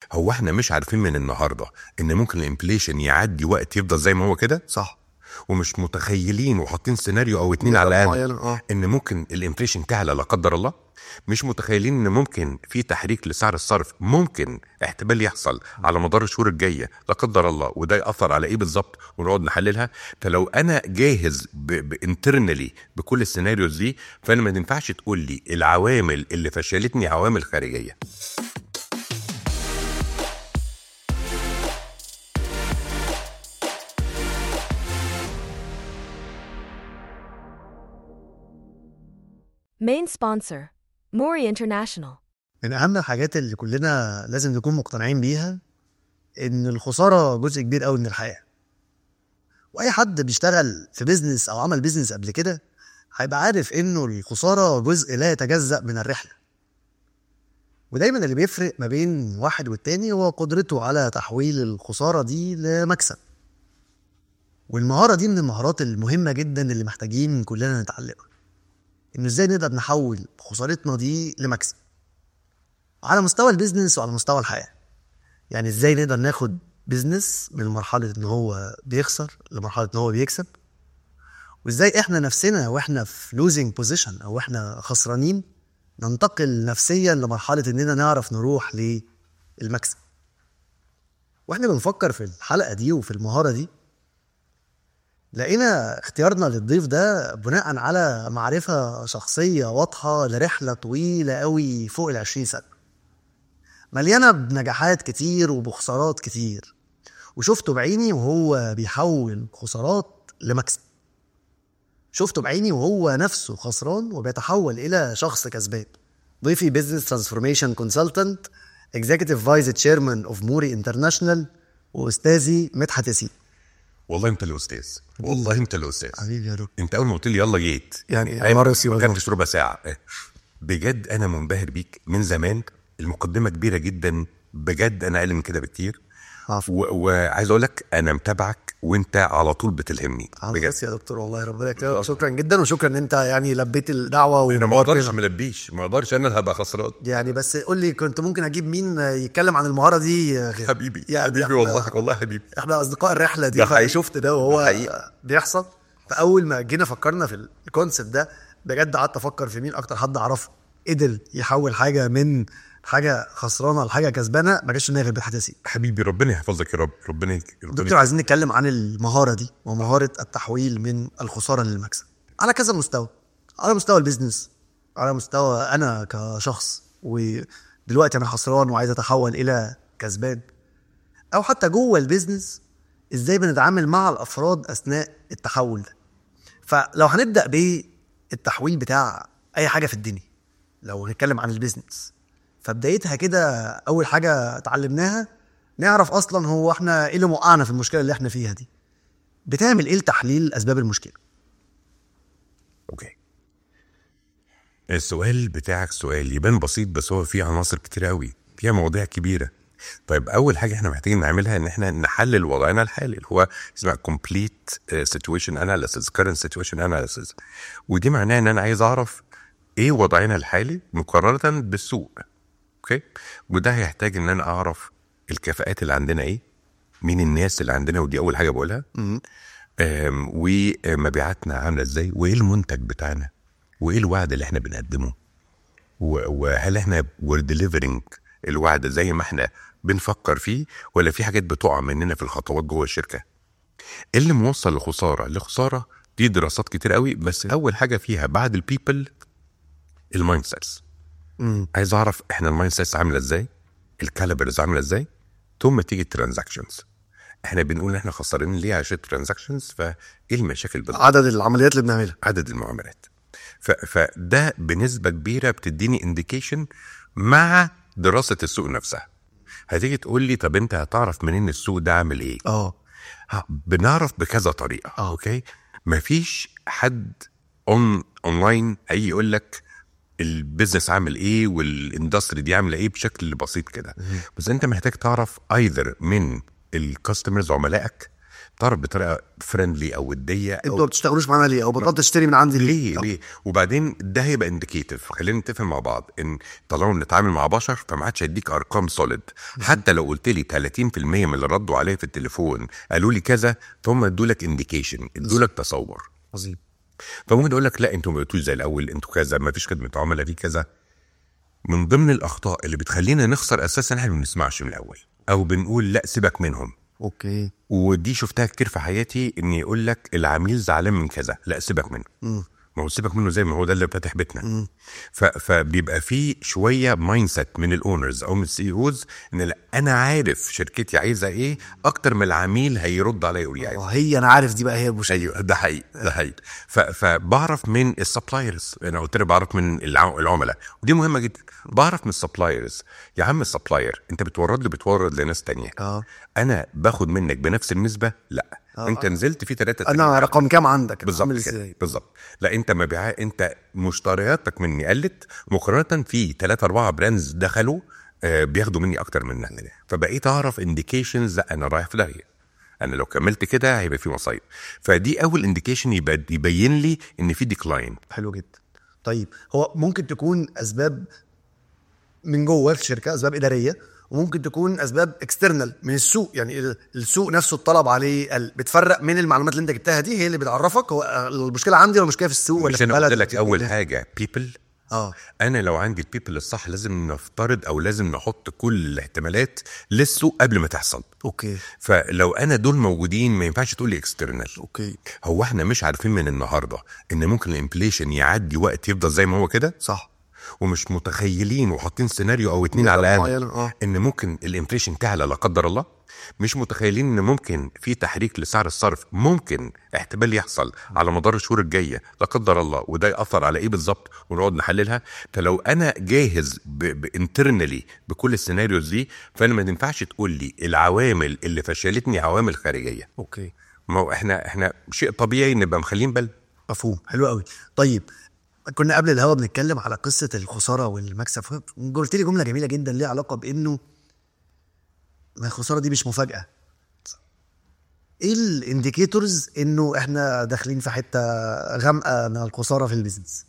هو احنا مش عارفين من النهارده ان ممكن الانفليشن يعدي وقت يفضل زي ما هو كده؟ صح. ومش متخيلين وحاطين سيناريو او اتنين على الاقل ان ممكن الانفليشن تعلى لا قدر الله. مش متخيلين ان ممكن في تحريك لسعر الصرف، ممكن احتمال يحصل على مدار الشهور الجايه لا قدر الله، وده ياثر على ايه بالظبط ونقعد نحللها. فلو انا جاهز انترنالي بكل السيناريوز دي، فانا ما ينفعش تقول لي العوامل اللي فشلتني عوامل خارجيه. Main sponsor, Mori International. من أهم الحاجات اللي كلنا لازم نكون مقتنعين بيها إن الخسارة جزء كبير قوي من الحياة. وأي حد بيشتغل في بيزنس أو عمل بيزنس قبل كده هيبقى عارف إنه الخسارة جزء لا يتجزأ من الرحلة. ودايما اللي بيفرق ما بين واحد والتاني هو قدرته على تحويل الخسارة دي لمكسب. والمهارة دي من المهارات المهمة جدا اللي محتاجين كلنا نتعلمها، إنه إزاي نقدر نحول خسارتنا دي لمكسب على مستوى البيزنس وعلى مستوى الحياة. يعني إزاي نقدر ناخد بيزنس من مرحلة إنه هو بيخسر لمرحلة إنه هو بيكسب، وإزاي إحنا نفسنا وإحنا في losing position أو إحنا خسرانين ننتقل نفسيا لمرحلة إننا نعرف نروح للمكسب. وإحنا بنفكر في الحلقة دي وفي المهارة دي، لقينا اختيارنا للضيف ده بناء على معرفة شخصية واضحة لرحلة طويلة قوي فوق 20 سنة، مليانة بنجاحات كتير وبخسارات كتير، وشفته بعيني وهو بيحول خسارات لمكسب. شفته بعيني وهو نفسه خسران وبيتحول إلى شخص كسبان. ضيفي بيزنس ترانسفورميشن كونسلتنت، اكزيكتيف فايس تشيرمان اوف موري انترناشونال، واستاذي مدحت ياسين. والله انت الاستاذ، والله انت الاستاذ حبيبي يا دكتور. انت اول ما قلت لي يلا جيت يعني مرسي ما كانتش ربع ساعه. بجد انا منبهر بيك من زمان. المقدمه كبيره جدا بجد، انا اقل من كده بكتير. وعايز اقول لك انا متابعك وانت على طول بتلهمني بجد يا دكتور. والله ربنا يكرمك، شكرا جدا، وشكرا ان انت يعني لبيت الدعوه. انا ما اقدرش ما اقدرش انا هبقى خسران يعني. بس قول لي كنت ممكن اجيب مين يتكلم عن المهاره دي غير حبيبي؟ يعني حبيبي والله حبيبي، احنا اصدقاء الرحله دي، فشفت ده وهو بيحصل. فاول ما جينا فكرنا في الكونسبت ده بجد قعدت افكر في مين اكتر حد اعرفه قدر يحول حاجه من حاجه خسرانه لحاجه كسبانه. ما جاش غير مدحت ياسين. حبيبي ربنا يحفظك يا رب. ربنا دكتور، عايزين نتكلم عن المهاره دي ومهاره التحويل من الخساره للمكسب على كذا مستوى. على مستوى البيزنس، على مستوى انا كشخص ودلوقتي انا خسران وعايز اتحول الى كسبان، او حتى جوه البيزنس ازاي بنتعامل مع الافراد اثناء التحول ده. فلو هنبدا بالتحويل بتاع اي حاجه في الدنيا، لو هنتكلم عن البيزنس، فبدايتها كده اول حاجه اتعلمناها نعرف اصلا هو احنا ايه اللي موقعنا في المشكله اللي احنا فيها دي. بتعمل ايه لتحليل اسباب المشكله؟ اوكي، السؤال بتاعك سؤال يبان بسيط بس هو فيه عناصر كتير قوي، فيها مواضيع كبيره. طيب اول حاجه احنا محتاجين نعملها ان احنا نحلل وضعنا الحالي اللي هو اسمها complete situation analysis current situation analysis. ودي معناها ان انا عايز اعرف ايه وضعنا الحالي مقارنه بالسوق. اوكي، وده هيحتاج ان انا اعرف الكفاءات اللي عندنا ايه، مين الناس اللي عندنا، ودي اول حاجه بقولها. ومبيعاتنا عامله ازاي، وايه المنتج بتاعنا، وايه الوعد اللي احنا بنقدمه، وهل احنا we're delivering الوعد زي ما احنا بنفكر فيه، ولا في حاجات بتقع مننا في الخطوات جوه الشركه. اللي موصل لخساره دي دراسات كتير قوي، بس اول حاجه فيها بعد البيبل المايند سيتس. عايز اعرف احنا المايند سيتس عامله ازاي، الكاليبرز عامله ازاي، ثم تيجي الترانزاكشنز. احنا بنقول ان احنا خسرانين ليه عشان ترانزاكشنز، فايه المشاكل بالظبط؟ عدد العمليات اللي بنعملها، عدد المعاملات. فده بنسبه كبيره بتديني انديكيشن مع دراسه السوق نفسها. هتيجي تقول لي طب انت هتعرف منين السوق ده عامل ايه؟ بنعرف بكذا طريقه. اوكي، مفيش حد اونلاين اي يقول لك البيزنس عامل ايه والاندستري دي عامله ايه بشكل بسيط كده. بس انت محتاج تعرف ايذر من الكاستمرز عملائك، تعرف بطريقه فريندلي او وديه انتوا ما بتشتغلوش معانا ليه او بطلت تشتري من عندي ليه وبعدين ده هيبقى انديكيتيف. خلينا نتفق مع بعض ان طالما بنتعامل مع بشر فما عادش هيديك ارقام سوليد. حتى لو قلت لي 30% من اللي ردوا عليا في التليفون قالوا لي كذا فهم ادوا لك انديكيشن، ادوا لك تصور. عظيم. فممكن اقول لك لا انتوا ما قلتوش زي الاول، انتوا كذا، ما فيش خدمه عملاء في كذا. من ضمن الاخطاء اللي بتخلينا نخسر اساسا احنا ما بنسمعش من الاول او بنقول لا سيبك منهم. اوكي. ودي شفتها كتير في حياتي، ان يقول لك العميل زعلان من كذا، لا سيبك منه. ما هو سيبك منه زي ما هو ده اللي فاتح بيتنا. فبيبقى فيه شويه مايند سيت من الاونرز او من السي اوز ان لا انا عارف شركتي عايزه ايه اكتر من العميل هيرد عليا يقول لي هي انا عارف دي بقى هي المشكله. ايوه ده حقيقي. فبعرف من السبلايرز، انا قلت لك بعرف من العملاء ودي مهمه جدا. بعرف من السبلايرز. يا عم السبلاير انت بتورد لناس تانية. انا باخد منك بنفس النسبه؟ لا. انت نزلت في 3 انا رقم كام عندك بالظبط. لا انت مبيعات، انت مشترياتك مني قلت مقارنه في 3-4 براندز دخلوا بياخدوا مني اكتر منك. فبقيت اعرف انديكيشنز انا رايح في داهيه، انا لو كملت كده هيبقى في مصايب. فدي اول انديكيشن يبين لي ان في ديكلاين. حلو جدا. طيب هو ممكن تكون اسباب من جوه الشركه، اسباب اداريه، وممكن تكون اسباب اكسترنال من السوق، يعني السوق نفسه الطلب عليه بتفرق من المعلومات اللي انت جبتها دي هي اللي بتعرفك هو المشكله عندي ولا المشكله في السوق ولا في البلد. قلت لك اول حاجه بيبل. انا لو عندي البيبل الصح لازم نفترض او لازم نحط كل الاحتمالات للسوق قبل ما تحصل. اوكي. فلو انا دول موجودين ما ينفعش تقول لي اكسترنال. اوكي. هو احنا مش عارفين من النهارده ان ممكن الانفليشن يعدي وقت يفضل زي ما هو كده؟ صح. ومش متخيلين وحاطين سيناريو او 2 على الاقل ان ممكن الانفليشن تعلى لا قدر الله. مش متخيلين ان ممكن في تحريك لسعر الصرف، ممكن احتمال يحصل على مدار الشهور الجايه لا قدر الله، وده ياثر على ايه بالظبط ونقعد نحللها. فلو انا جاهز بانترنالي بكل السيناريوز دي فانا ما ينفعش تقول لي العوامل اللي فشلتني عوامل خارجيه. اوكي. ما هو احنا شيء طبيعي نبقى مخلين بال. مفهوم. حلو قوي. طيب كنا قبل الهوا بنتكلم على قصه الخساره والمكسب، قلت لي جمله جميله جدا ليها علاقه بانه ما الخساره دي مش مفاجاه. ايه الانديكيتورز انه احنا داخلين في حته غامقه من الخساره في البيزنس؟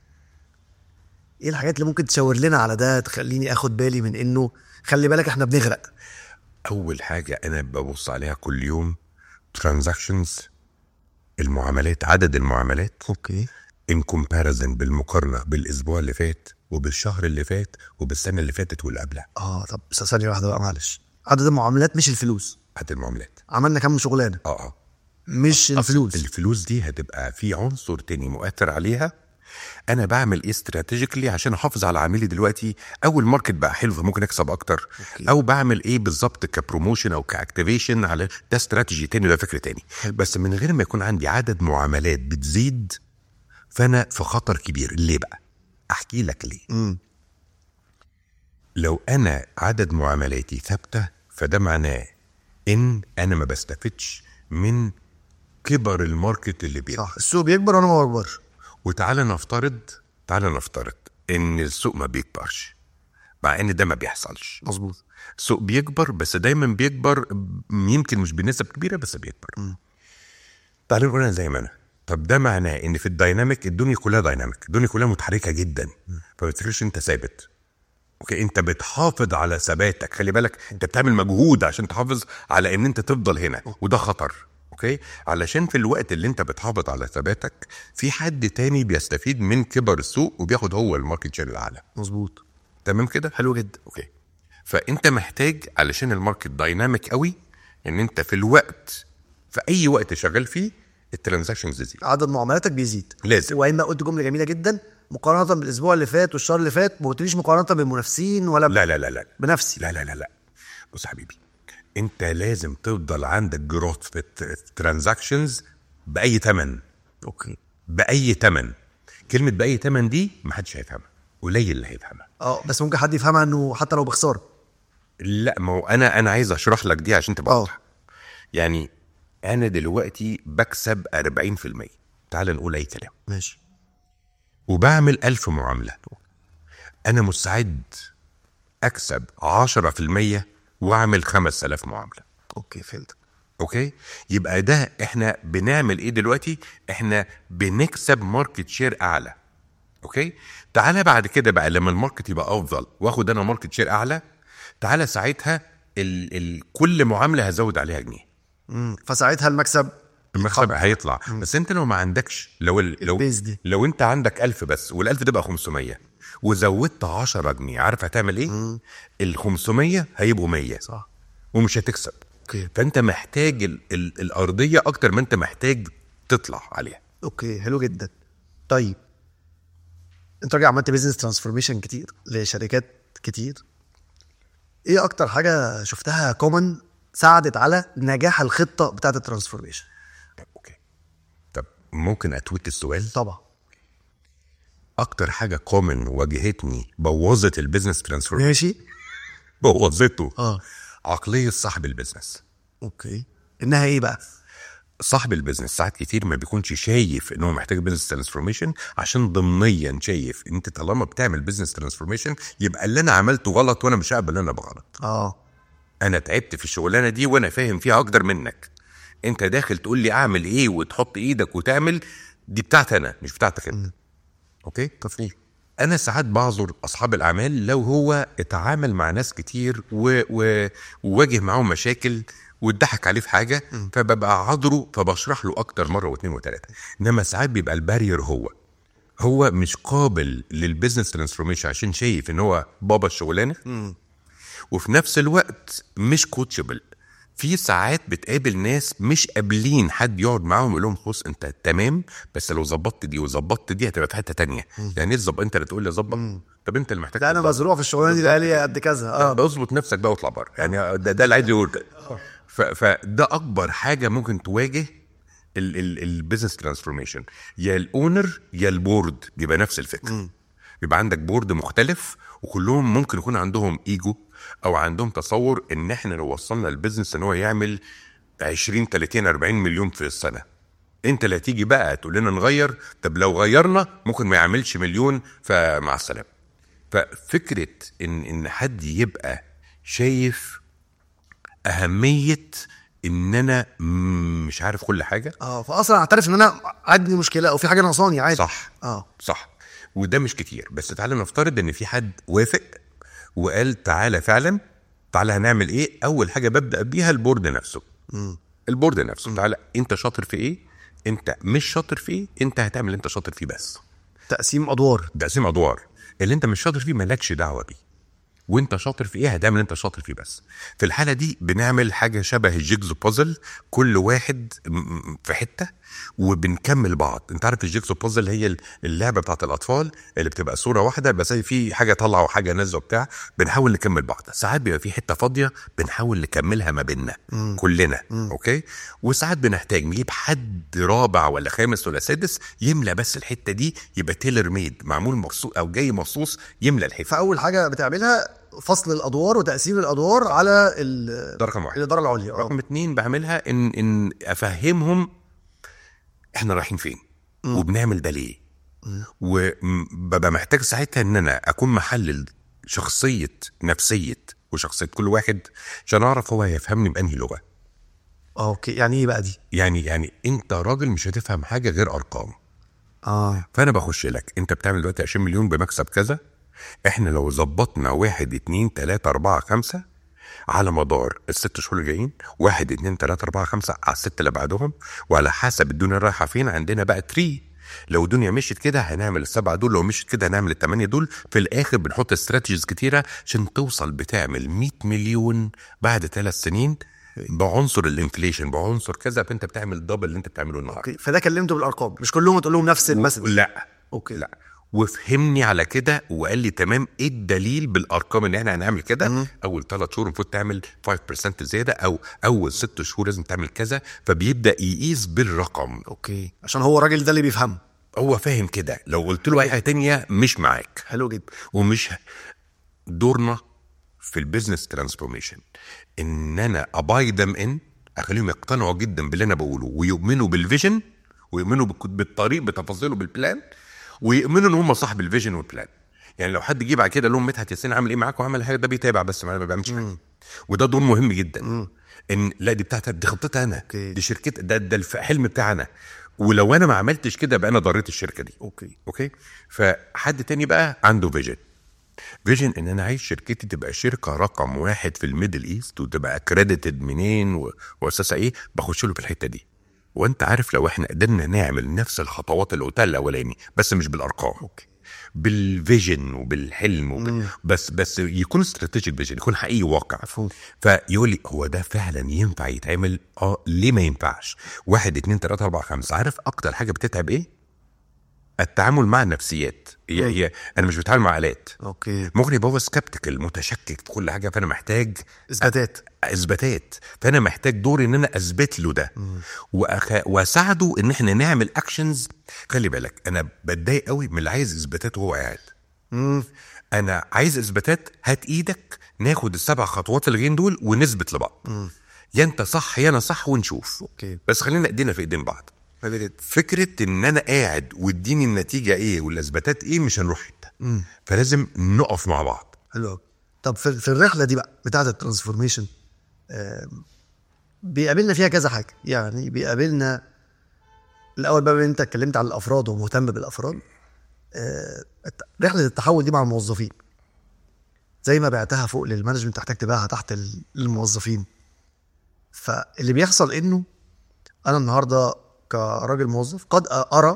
ايه الحاجات اللي ممكن تشاور لنا على ده تخليني اخد بالي من انه خلي بالك احنا بنغرق؟ اول حاجه انا ببص عليها كل يوم ترانزاكشنز، المعاملات، عدد المعاملات. اوكي. ان كومباريزن، بالمقارنه بالاسبوع اللي فات وبالشهر اللي فات وبالسنه اللي فاتت واللي قبلها. طب ثانيه واحده بقى معلش، عدد المعاملات مش الفلوس. عدد المعاملات. عملنا كام شغلانه؟ مش الفلوس. الفلوس دي هتبقى في عنصر تاني مؤثر عليها. انا بعمل ايه استراتيجيكلي عشان احافظ على عميلي دلوقتي؟ اول ماركت بقى حلو فممكن اكسب اكتر. أوكي. او بعمل ايه بالظبط كبروموشن او كاكتيفيشن على ده استراتيجي تاني، ده فكره تاني. بس من غير ما يكون عندي عدد معاملات بتزيد فانا في خطر كبير. ليه بقى؟ احكي لك ليه. لو انا عدد معاملاتي ثابته فده معناه ان انا ما بستفدش من كبر الماركت اللي بيكبر. صح، السوق بيكبر وانا ما بكبرش. وتعالى نفترض ان السوق ما بيكبرش، مع ان ده ما بيحصلش. مظبوط. السوق بيكبر بس دايما بيكبر يمكن مش بنسب كبيره بس بيكبر. تعالى نقولها زي ما انا. طب ده معناه ان في الدايناميك الدنيا كلها دايناميك، الدنيا كلها متحركه جدا. فما تفكرش انت ثابت. اوكي، انت بتحافظ على ثباتك. خلي بالك انت بتعمل مجهود عشان تحافظ على ان انت تفضل هنا، وده خطر. اوكي، علشان في الوقت اللي انت بتحافظ على ثباتك في حد تاني بيستفيد من كبر السوق وبياخد هو الماركت شير الاعلى. مظبوط. تمام كده، حلو جدا. اوكي، فانت محتاج علشان الماركت دايناميك قوي ان انت في الوقت، في اي وقت شغال فيه الترانزاكشنز تزيد، عدد معاملاتك بيزيد لازم. واما قلت جمله جميله جدا، مقارنه بالاسبوع اللي فات والشهر اللي فات، ما قلتليش مقارنه بالمنافسين ولا لا بنفسي. لا. بص حبيبي، انت لازم تفضل عندك جروث في الترانزاكشنز باي ثمن. اوكي، باي ثمن. كلمه باي ثمن دي ما حدش هيفهمها، قليل اللي هيفهمها. بس ممكن حد يفهمها انه حتى لو بخساره. لا، ما هو انا عايز اشرح لك دي عشان تبقى واضحه. يعني انا دلوقتي بكسب 40%، تعال نقول اي كلام، ماشي، وبعمل 1000 معامله. انا مستعد اكسب 10% واعمل 5000 معامله. اوكي، فهمت. اوكي، يبقى ده احنا بنعمل ايه دلوقتي؟ احنا بنكسب ماركت شير اعلى. اوكي، تعالى بعد كده بقى لما الماركت يبقى افضل واخد انا ماركت شير اعلى، تعالى ساعتها كل معامله هزود عليها جنيه. فساعتها المكسب هيطلع. بس انت لو ما عندكش، البيز دي. لو انت عندك 1000 بس وال1000 ده بقى 500 وزودت 10 جنيه، عارف هتعمل ايه؟ ال500 هيبقوا 100. صح. ومش هتكسب. اوكي. فانت محتاج الارضيه اكتر ما انت محتاج تطلع عليها. اوكي، حلو جدا. طيب انت راجع عملت بيزنس ترانسفورميشن كتير لشركات كتير، ايه اكتر حاجه شفتها كومن ساعدت على نجاح الخطه بتاعه الترانسفورميشن؟ اوكي، طب ممكن اتويت السؤال؟ طبعا. اكتر حاجه كومن واجهتني بوظت البيزنس ترانسفورميشن، ماشي، بوظته عقليه صاحب البيزنس. اوكي، انها ايه بقى؟ صاحب البيزنس ساعات كتير ما بيكونش شايف انه محتاج بيزنس ترانسفورميشن، عشان ضمنيا شايف ان انت طالما بتعمل بيزنس ترانسفورميشن يبقى اللي انا عملته غلط وانا مش هقبل ان انا بغلط. انا تعبت في الشغلانه دي وانا فاهم فيها اكتر منك. انت داخل تقول لي اعمل ايه وتحط ايدك وتعمل، دي بتاعتي انا مش بتاعتك انت. اوكي، تفصيل. انا ساعات بعذر اصحاب الاعمال لو هو اتعامل مع ناس كتير وواجه معاهم مشاكل واتضحك عليه في حاجه، فببقى عذره فبشرح له اكتر مره واثنين وثلاثه. انما ساعات بيبقى البارير هو مش قابل للبيزنس ترانسفورميشن عشان شايف ان هو بابا الشغلانه، وفي نفس الوقت مش كوتشبل. في ساعات بتقابل ناس مش قابلين حد يقعد معاهم يقول لهم بص انت تمام، بس لو ظبطت دي وظبطت دي هتبقى في حته تانية. يعني تظبط انت اللي تقول لي ظبط، طب انت اللي محتاج. لا انا مزروع في الشغلانه دي بقالي قد كذا. اظبط نفسك بقى واطلع بره. يعني ده اللي عايز يقول. فده اكبر حاجه ممكن تواجه البيزنس ترانسفورميشن، يا الاونر يا البورد بيبقى نفس الفكره. بيبقى عندك بورد مختلف وكلهم ممكن يكون عندهم ايجو او عندهم تصور ان احنا لو وصلنا البيزنس ان هو يعمل 20 30 40 مليون في السنه، انت اللي هتيجي بقى تقول لنا نغير. طب لو غيرنا ممكن ما يعملش مليون، فمع السلامه. ففكره ان حد يبقى شايف اهميه ان انا مش عارف كل حاجه، فاصلا اعترف ان انا عندي مشكله او في حاجه ناقصاني عادي. صح. صح. وده مش كتير. بس تعالى نفترض ان في حد وافق وقال تعالى فعلا، تعالى هنعمل ايه. اول حاجه ببدا بيها البورد نفسه. البورد نفسه، تعالى انت شاطر في ايه، انت مش شاطر في ايه، انت هتعمل اللي انت شاطر فيه بس. تقسيم ادوار. اللي انت مش شاطر فيه مالكش دعوه بيه، وانت شاطر في ايه هتعمل انت شاطر فيه بس. في الحاله دي بنعمل حاجه شبه الجيكسو بازل، كل واحد في حته وبنكمل بعض. انت عارف الجيكسو بازل هي اللعبه بتاعت الاطفال اللي بتبقى صوره واحده بس في حاجه طالعه وحاجه نازله وبتاع، بنحاول نكمل بعض. ساعات بيبقى في حته فاضيه بنحاول نكملها ما بيننا كلنا. اوكي، وساعات بنحتاج نجيب حد رابع ولا خامس ولا سادس يملى بس الحته دي، يبقى تيلر ميد، معمول مخصوص او جاي مخصوص يملى الحته. فاول حاجه بتعملها فصل الادوار وتقسيم الادوار على ده رقم واحد. الاداره العليا. رقم 2 بعملها ان افهمهم احنا رايحين فين وبنعمل ده ليه. وببقى محتاج ساعتها ان انا اكون محلل شخصيه نفسيه وشخصيه كل واحد عشان اعرف هو هيفهمني بانهي لغه. اوكي، يعني ايه بقى دي؟ يعني انت راجل مش هتفهم حاجه غير ارقام. فانا بخش لك انت بتعمل دلوقتي 20 مليون بمكسب كذا، احنا لو ظبطنا 1 2 3 4 5 على مدار ال6 شهور الجايين، 1 2 3 4 5 على ال6 اللي بعدهم، وعلى حسب الدنيا رايحه فين عندنا بقى تري. لو الدنيا مشيت كده هنعمل ال7 دول، لو مشيت كده هنعمل ال8 دول. في الاخر بنحط استراتيجيز كتيره عشان توصل بتعمل 100 مليون بعد 3 سنين بعنصر الانفليشن، بعنصر كذا، فانت بتعمل دبل اللي انت بتعمله النهارده. فده كلمته بالارقام، مش كلهم تقول لهم نفس المثل. لا. اوكي. لا. وفهمني على كده وقال لي تمام، ايه الدليل بالارقام ان احنا هنعمل كده. اول 3 شهور المفروض تعمل 5% زياده، او اول 6 شهور لازم تعمل كذا. فبيبدا يقيس بالرقم. اوكي، عشان هو الراجل ده اللي بيفهم، هو فاهم كده. لو قلت له اي حاجه تانية مش معاك. حلو جدا. ومش دورنا في البيزنس ترانسفورميشن ان انا ابايدم ان اخليهم يقتنعوا جدا باللي انا بقوله، ويؤمنوا بالفيجن، ويؤمنوا بالطريق بتفاصيله بالبلان، ويؤمنوا ان هم صاحب الفيجن والبلان. يعني لو حد جه بعد كده لهم مدحت ياسين عامل ايه معاك وعمل حاجه، ده بيتابع بس ما بيعملش حاجه. وده دور مهم جدا. ان لا دي بتاعتي، دي خطتي انا، دي شركتي، ده الحلم بتاعنا، ولو انا ما عملتش كده بقى انا ضريت الشركه دي. اوكي. فحد تاني بقى عنده فيجن ان انا عايز شركتي تبقى شركه رقم 1 في الميدل ايست، وتبقى اكريديتد منين واساسها ايه، بخش له في الحته دي. وانت عارف لو احنا قدرنا نعمل نفس الخطوات اللي قلتها الاولاني، بس مش بالارقام، بالفيجن وبالحلم بس يكون استراتيجيك فيجن، يكون حقيقي واقع. فيقول لي هو ده فعلا ينفع يتعمل؟ ليه ما ينفعش؟ 1 2 3 4 5. عارف اكتر حاجه بتتعب ايه؟ التعامل مع النفسيات. هي انا مش بتعامل مع آلات. ممكن يبقى هو سكبتيكال، متشكك في كل حاجه، فانا محتاج اثباتات، فانا محتاج دور ان انا اثبت له ده واساعده ان احنا نعمل اكشنز. خلي بالك انا بتضايق قوي من اللي عايز اثباتات وهو قاعد. انا عايز اثباتات، هات ايدك ناخد ال7 خطوات الجايين دول ونثبت لبعض. يا انت صح يا انا صح ونشوف. بس خلينا ايدينا في ايدين بعض. فكرة ان انا قاعد واديني النتيجة ايه والاثباتات ايه، مش هنروح حتة. فلازم نقف مع بعض. حلو. طب في الرحلة دي بقى بتاعة الترانسفورميشن، بيقابلنا فيها كذا حاجة. يعني بيقابلنا الاول بقى، انت اتكلمت عن الافراد ومهتم بالافراد، رحلة التحول دي مع الموظفين زي ما بعتها فوق للمانجمنت تحتاج تبيعها تحت للموظفين. فاللي بيحصل انه انا النهارده كراجل موظف قد ارى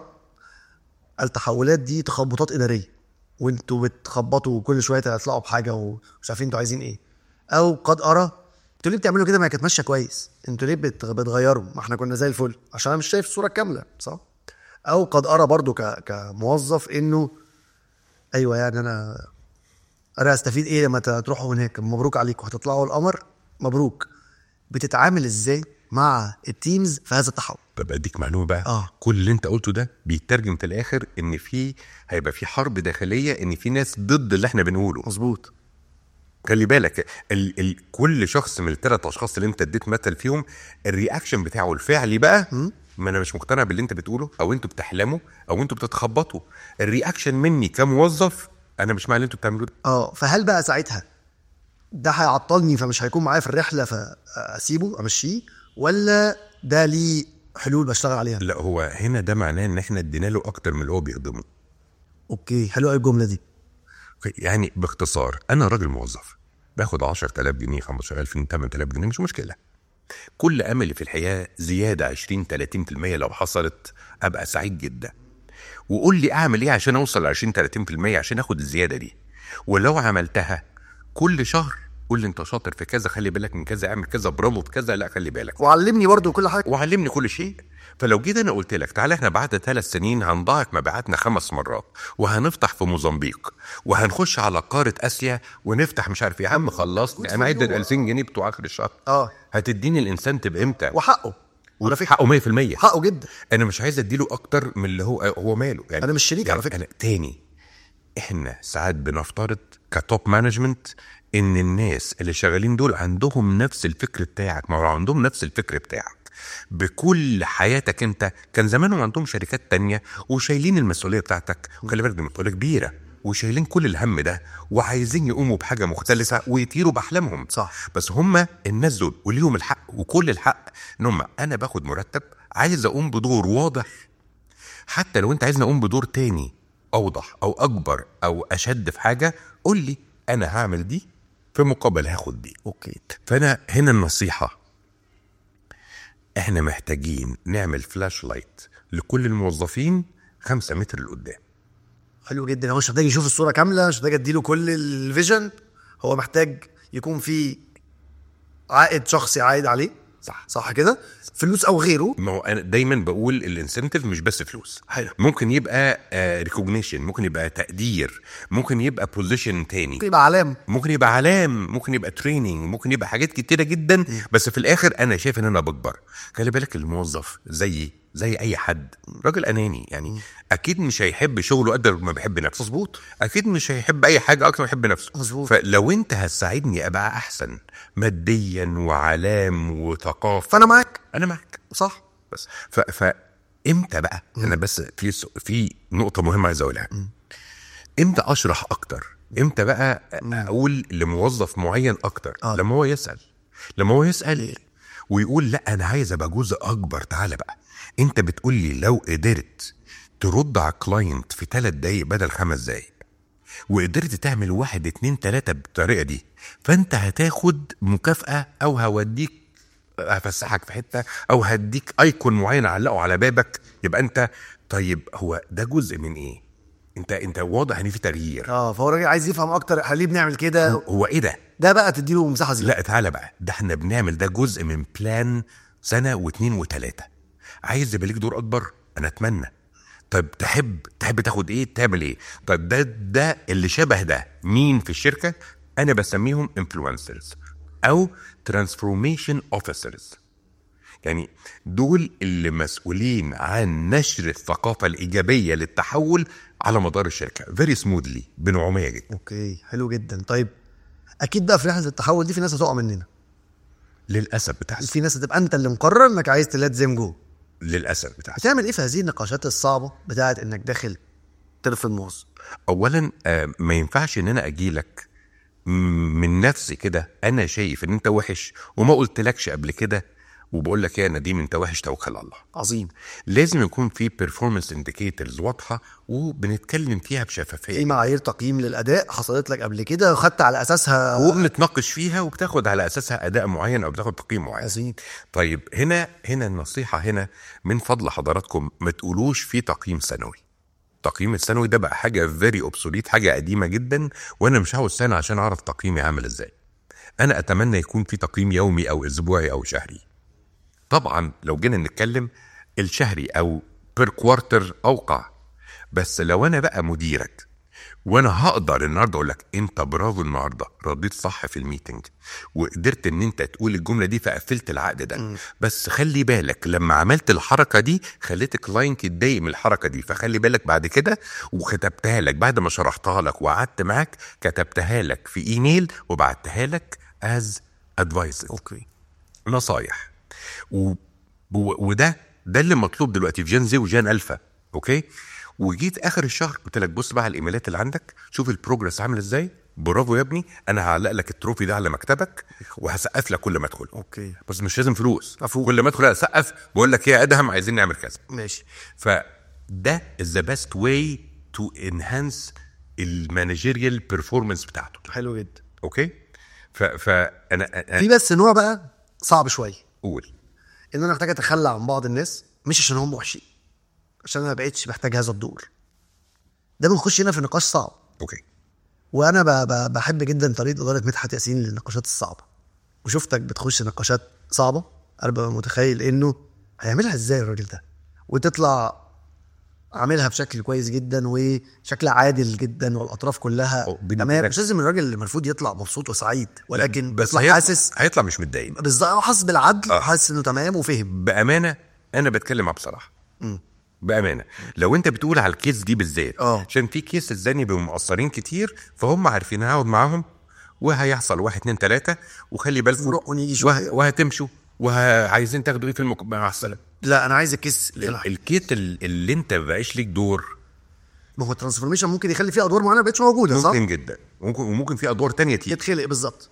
التحولات دي تخبطات اداريه، وانتوا بتخبطوا كل شويه تطلعوا بحاجه ومش عارفين انتوا عايزين ايه. او قد ارى انتوا ليه بتعملوا كده، ما كانت ماشيه كويس، انتوا ليه بتغيروا، ما احنا كنا زي الفل، عشان انا مش شايف الصوره كامله، صح؟ او قد ارى برضو كموظف انه ايوه يعني انا استفيد ايه لما تروحوا هناك، مبروك عليكم هتطلعوا القمر، مبروك. بتتعامل ازاي مع التيمز في هذا التحول؟ طب اديك معلومه بقى. كل اللي انت قلته ده بيترجم في الاخر ان هيبقى في حرب داخليه، ان في ناس ضد اللي احنا بنقوله. مظبوط. خلي بالك كل شخص من ال3 اشخاص اللي انت اديت مثل فيهم، الرياكشن بتاعه الفعلي بقى ما انا مش مقتنع باللي انت بتقوله، او انتوا بتحلموا، او انتوا بتتخبطوا. الرياكشن مني كموظف انا مش مع اللي انتوا بتعملوه ده. فهل بقى ساعتها ده هيعطلني فمش هيكون معايا في الرحله فاسيبه امشيه، ولا ده ليه حلول بشتغل عليها؟ لا، هو هنا ده معناه ان احنا ادينا له اكتر من اللي هو بيقدمه. اوكي، حلوه قوي الجمله دي. يعني باختصار انا راجل موظف باخد 10,000 جنيه 15,000 جنيه 8,000 جنيه، مش مشكله. كل املي في الحياه زياده 20-30% لو حصلت ابقى سعيد جدا. وقول لي اعمل ايه عشان اوصل 20-30% عشان اخد الزياده دي. ولو عملتها كل شهر قول لي انت شاطر في كذا، خلي بالك من كذا، اعمل كذا، برافو في كذا، لا خلي بالك، وعلمني برضو كل حاجه، وعلمني كل شيء. فلو جيت انا قلت لك تعالى احنا بعد 3 سنين هنضاعف مبيعاتنا 5 مرات، وهنفتح في موزمبيق، وهنخش على قاره اسيا ونفتح مش عارف ايه، يا عم خلصني انا عايز ال 2000 جنيه بتوع اخر الشهر. هتديني الانسنتيف امتى؟ وحقه، وده في حقه 100%، حقه جدا. انا مش عايز اديله اكتر من اللي هو ماله يعني. انا مش شريك على فكره. أنا تاني، احنا ساعات بنفترض كتوب مانجمنت ان الناس اللي شغالين دول عندهم نفس الفكر بتاعك. ما هو عندهم نفس الفكر بتاعك بكل حياتك. انت كان زمانهم عندهم شركات تانية وشايلين المسؤولية بتاعتك، وخلي بالك دي مسؤولية كبيرة، وشايلين كل الهم ده، وعايزين يقوموا بحاجة مختلفة ويطيروا بأحلامهم. صح. بس هم الناس دول وليهم الحق وكل الحق ان هم انا باخد مرتب، عايز اقوم بدور واضح. حتى لو انت عايزني اقوم بدور تاني اوضح او اكبر او اشد في حاجة، قول لي انا هعمل دي في مقابل هاخد دي. اوكي. فانا هنا النصيحة، احنا محتاجين نعمل فلاش لايت لكل الموظفين 5 متر لقدام. حلو جدا. هو مش محتاج يشوف الصورة كاملة، مش محتاج اديله كل الفيجن، هو محتاج يكون في عائد شخصي عائد عليه. صح كده، فلوس او غيره. ما هو انا دايما بقول الانسنتيف مش بس فلوس. حلو. ممكن يبقى ريكوجنيشن، ممكن يبقى تقدير، ممكن يبقى بوزيشن تاني، ممكن يبقى علام، ممكن يبقى تريننج، ممكن يبقى حاجات كتيرة جدا. بس في الاخر انا شايف ان انا بكبر. خلي بالك الموظف زي اي حد راجل اناني يعني. اكيد مش هيحب شغله قد ما بيحب نفسه. مظبوط. اكيد مش هيحب اي حاجه اكتر ما يحب نفسه. مظبوط. فلو انت هتساعدني ابقى احسن ماديا وعلام وثقافه، فانا معاك. انا معاك. صح. بس امتى بقى انا بس في نقطه مهمه عايز اقولها. امتى اشرح اكتر؟ امتى بقى اقول لموظف معين اكتر؟ لما هو يسال ويقول لا انا عايز ابقى جزء اكبر. تعالى بقى انت بتقول لي لو قدرت ترد على الكلاينت في 3 دقايق بدل 5 دقايق، وقدرت تعمل 1 2 3 بالطريقه دي، فانت هتاخد مكافاه، او هوديك هفسحك في حته، او هديك ايكون معين اعلقه على بابك. يبقى انت طيب هو ده جزء من ايه؟ انت واضح ان في تغيير. فهو الراجل عايز يفهم اكتر احنا ليه بنعمل كده. هو ايه ده بقى تديله مساحه زياده. لا تعالى بقى، ده احنا بنعمل ده جزء من بلان 1 و2 و3. عايز يبقى ليك دور اكبر؟ انا اتمنى. طيب تحب تاخد ايه؟ تعمل ايه؟ طيب ده اللي شبه ده مين في الشركه؟ انا بسميهم انفلونسرز او ترانسفورميشن اوفيسرز. يعني دول اللي مسؤولين عن نشر الثقافه الايجابيه للتحول على مدار الشركه فيري سموذلي بنعوميه جدا. اوكي حلو جدا. طيب اكيد بقى في رحله التحول دي في ناس هتقع مننا للاسف بتحصل. في ناس هتبقى انت اللي مقرر انك عايز تلات جو. للاسف بتحصل. هتعمل ايه في هذه النقاشات الصعبه بتاعت انك داخل ترفض موظف؟ اولا ما ينفعش ان انا اجيلك من نفسي كده انا شايف ان انت وحش وما قلتلكش قبل كده وبقول لك يا نديم انت وحش، توكل على الله. عظيم. لازم يكون في بيرفورمانس انديكيتورز واضحه وبنتكلم فيها بشفافيه. ايه معايير تقييم للاداء حصلت لك قبل كده وخدت على اساسها وبنتناقش فيها وبتاخد على اساسها اداء معين او بتاخد تقييم معين. عظيم. طيب هنا النصيحه هنا من فضل حضراتكم ما تقولوش في تقييم سنوي. التقييم السنوي ده بقى حاجه فيري اوبسوليت، حاجه قديمه جدا، وانا مش عاوز سنه عشان اعرف تقييمي عامل ازاي. انا اتمنى يكون في تقييم يومي او اسبوعي او شهري. طبعا لو جينا نتكلم الشهري او بير كوارتر اوقع، بس لو انا بقى مديرك وانا هقدر النهارده اقول لك انت برافو النهارده رديت صح في الميتنج وقدرت ان انت تقول الجمله دي فقفلت العقد ده، بس خلي بالك لما عملت الحركه دي خليت الكلاينت يتضايق من الحركه دي، فخلي بالك بعد كده. وكتبتها لك بعد ما شرحتها لك وقعدت معاك، كتبتها لك في ايميل وبعتها لك از ادفايس. اوكي نصايح. وده اللي مطلوب دلوقتي في جين زي وجين الفا. اوكي. وجيت اخر الشهر قلت لك بص بقى على الايميلات اللي عندك، شوف البروجرس عامل ازاي، برافو يا ابني، انا هعلق لك التروفي ده على مكتبك وهسقف لك كل ما ادخل. اوكي. بس مش لازم فلوس. مفهوم. كل ما ادخل اسقف بقول لك يا ادهم عايزين نعمل كذا. ماشي. فده is the best way to enhance المانجيريال بيرفورمانس بتاعته. حلو جدا. اوكي. فانا في بس نوع بقى صعب شويه، قول ان انا محتاج اتخلى عن بعض الناس، مش عشان هم وحشين، عشان انا بقيتش محتاج هذا الدور. ده بنخش هنا في نقاش صعب. اوكي. وانا بحب جدا طريقه اداره مدحت ياسين للنقاشات الصعبه، وشفتك بتخش نقاشات صعبه انا ببقى متخيل انه هيعملها ازاي الراجل ده، وتطلع عاملها بشكل كويس جدا وشكل عادل جدا والاطراف كلها تمام. مش لازم الراجل اللي المفروض يطلع مبسوط وسعيد، ولكن بس حاسس هيطلع مش متضايق بالظبط، حاسس بالعدل وحاسس انه تمام وفهم. بامانه انا بتكلم بصراحه. بامانه لو انت بتقول على الكيس دي بالذات عشان في كيس الزاني بيبقوا مقصرين كتير، فهم عارفين هقعد معاهم وهيحصل 1 2 3 وخلي بالكم وهتمشوا وعايزين تاخدوا ايه في مع السلامه. لا انا عايز الكيس اللي انت مبقاش ليك دور. ما هو الترانسفورميشن ممكن يخلي فيه ادوار معينه ما بقتش موجوده، صح؟ ممكن جدا، وممكن في ادوار تانية تيجي يتخلق بالظبط.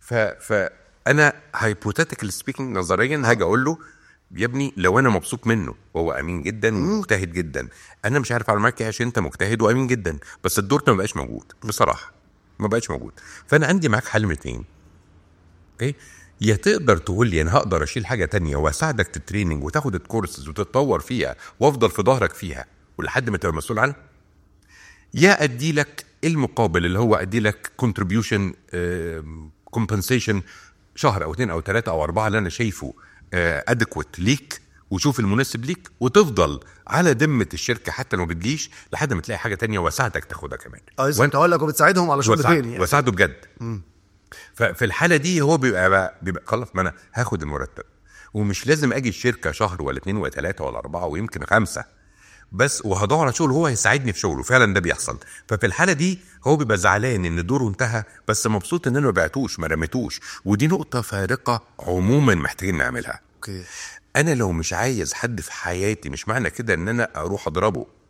فانا هايبوثيتيكال سبيكينج نظريا هاجي اقول له يا ابني لو انا مبسوط منه وهو امين جدا ومجتهد جدا، انا مش عارف اعمل معاك ايه عشان انت مجتهد وامين جدا، بس الدور ما بقاش موجود بصراحه، ما بقاش موجود. فانا عندي معاك حل من 2. اوكي. يا تقدر تقول لي انا هقدر اشيل حاجه تانية واساعدك في التريننج وتاخد الكورسز وتتطور فيها وافضل في ظهرك فيها ولحد ما تبقى مسؤول عنها، يا ادي لك المقابل اللي هو ادي لك كونتريبيوشن كومبنسيشن شهر او 2 او 3 او 4 اللي انا شايفه ادكوت ليك، وشوف المناسب ليك وتفضل على ذمه الشركه حتى لو بتجيش لحد ما تلاقي حاجه تانية واساعدك تاخدها كمان. وانت اقول لك وبتساعدهم على شغل تاني يعني. واساعده بجد. ففي الحاله دي هو بيبقى خلاص، ما انا هاخد المرتب ومش لازم اجي الشركه شهر ولا 2 ولا 3 ولا 4 ويمكن 5 بس، وهدور على شغل هو هيساعدني في شغله. فعلا ده بيحصل. ففي الحاله دي هو بيبقى زعلان ان دوره انتهى، بس مبسوط ان انا ما بعتوش ما رميتوش. ودي نقطه فارقه عموما محتاجين نعملها. اوكي. انا لو مش عايز حد في حياتي مش معنى كده ان انا اروح اضربه،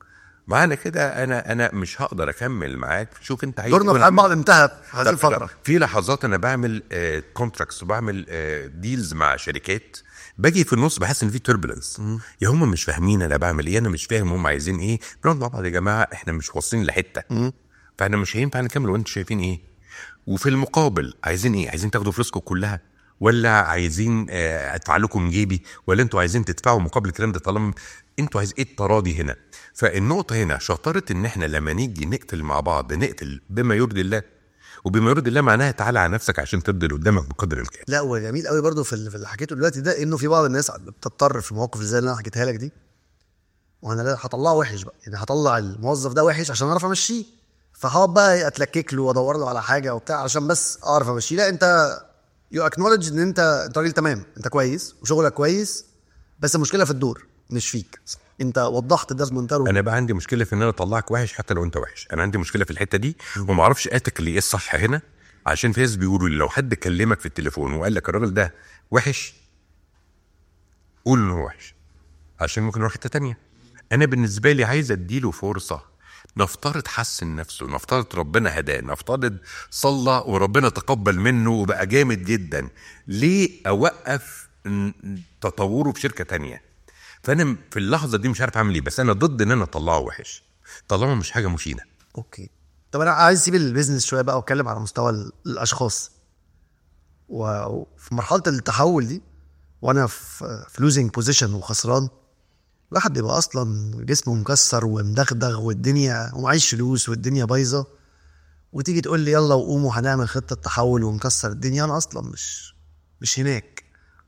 معنى كده انا مش هقدر اكمل معاك. شوف انت عايز دورنا في بعض انتهى في هذه الفتره. في لحظات انا بعمل كونتراكتس وبعمل ديلز مع شركات، باجي في النص بحس ان في توربulence، يا هم مش فاهمين انا بعمل ايه، انا مش فاهم هم عايزين ايه. بنقعد مع بعض يا جماعه احنا مش واصلين لحته، فاحنا مش هينفع نكمل وانتوا شايفين ايه. وفي المقابل عايزين ايه؟ عايزين تاخدوا فلوسكم كلها، ولا عايزين ادفع لكم جيبي، ولا انتوا عايزين تدفعوا مقابل الكلام ده؟ طالما انتوا عايز ايه التراضي هنا. فالنقطه هنا شطاره ان احنا لما نيجي نقتل مع بعض نقتل بما يرضي الله، وبما يرضي الله معناها تعالى على نفسك عشان ترضي اللي قدامك بقدر الامكان. لا وجميل قوي برضو في اللي حكيته دلوقتي ده، انه في بعض الناس بتضطر في مواقف زي اللي انا حكيتها لك دي، وانا هطلعه وحش بقى، يعني هطلع الموظف ده وحش عشان اعرف امشيه، فهقعد بقى اتلكك له وادور له على حاجه وبتاع عشان بس اعرف امشيه. لا، انت يو اكنولج ان انت راجل تمام، انت كويس وشغلك كويس، بس المشكله في الدور مش فيك. انت وضحت ده بمنتهى. انا بقى عندي مشكله في ان انا اطلعك وحش حتى لو انت وحش. انا عندي مشكله في الحته دي وما اعرفش اتك اللي ايه الصح هنا. عشان في ناس بيقولوا لو حد كلمك في التليفون وقال لك الراجل ده وحش، قول انه وحش عشان ممكن نروح حته تانية. انا بالنسبه لي عايز اديله فرصه. نفترض حسن نفسه، نفترض ربنا هداه، نفترض صلى وربنا تقبل منه وبقى جامد جدا، ليه اوقف تطوره في شركه تانية؟ فانا في اللحظه دي مش عارف اعمل ايه، بس انا ضد ان انا اطلعه وحش طالما مش حاجه مشينه. اوكي، طب انا عايز اسيب البيزنس شويه بقى واتكلم على مستوى الاشخاص. وفي مرحله التحول دي وانا في لوزنج بوزيشن وخسران، الواحد بيبقى اصلا جسمه مكسر ومدغدغ والدنيا ومعيش فلوس والدنيا بايظه، وتيجي تقول لي يلا وقوموا هنعمل خطه تحول ونكسر الدنيا، انا اصلا مش هناك.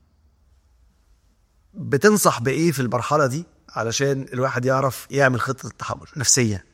بتنصح بايه في المرحله دي علشان الواحد يعرف يعمل خطه التحول نفسيا؟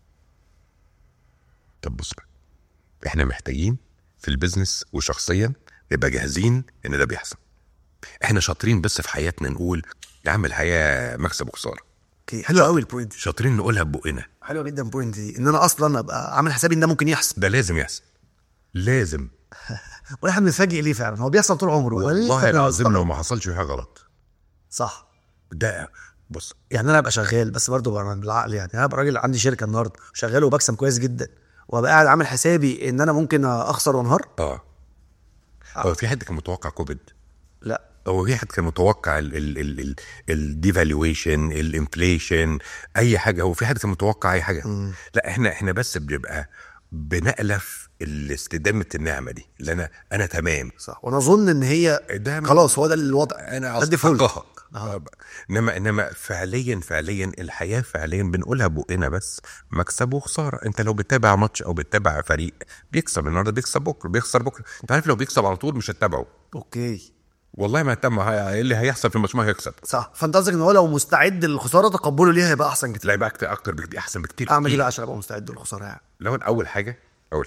طب بص بقى، احنا محتاجين في البيزنس وشخصيا نبقى جاهزين ان ده بيحصل. احنا شاطرين بس في حياتنا نقول يا عم الحياه مكسب وخساره. اوكي، حلو قوي البوينت، شاطرين نقولها ببقنا. حلوه جدا البوينت دي، ان انا اصلا ابقى عامل حسابي ان ده ممكن يحصل. ده لازم يحصل، لازم. واحد متفاجئ ليه فعلا؟ هو بيحصل طول عمره والله العظيم لو ما حصلش في حاجه غلط. صح. ده بص، يعني انا ابقى شغال بس برضه بالعقل، يعني انا ابقى راجل عندي شركه النهارده شغال وبكسب كويس جدا، وابقى قاعد عامل حسابي ان انا ممكن اخسر وانهار. هو في حد كان متوقع كوفيد؟ لا. هو في حد كان متوقع الديفالويشن، الانفليشن، اي حاجه؟ هو في حد كان متوقع اي حاجه؟ لا، احنا بس بنبقى بنألف الاستدامه النعمه دي اللي انا تمام. صح، وانا اظن ان هي خلاص هو ده الوضع، انا اصدقها. انما فعليا الحياه فعليا بنقولها بقنا بس مكسب وخساره. انت لو بتتابع ماتش او بتتابع فريق بيكسب النهارده بيكسب بكره بيخسر بكره، انت عارف لو بيكسب على طول مش هتتابعه. اوكي، والله ما هتتابع اللي هيحصل في الماتش، ما هيكسب. صح. فانت قصدك ان هو لو مستعد للخساره تقبله ليها هيبقى احسن كتير. لا، يبقى اكتر بكتير، احسن بكتير. اعمل ايه بقى عشان ابقى مستعد للخساره يعني؟ لو اول حاجه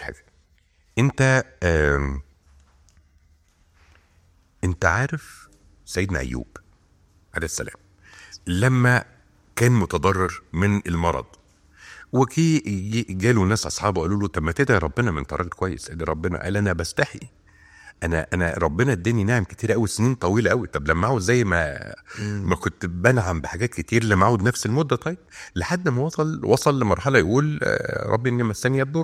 انت عارف سيدنا ايوب عليه السلام لما كان متضرر من المرض، وكي جاله ناس اصحابه قالوا له طب ما تدعي ربنا، من راجل كويس. قال ربنا، قال انا بستحي، انا ربنا اداني نعم كتير قوي، سنين طويله قوي، طب لما اقعد زي ما كنت بنعم بحاجات كتير لما اقعد نفس المده؟ طيب لحد ما وصل لمرحله يقول ربي اني مسني الضر.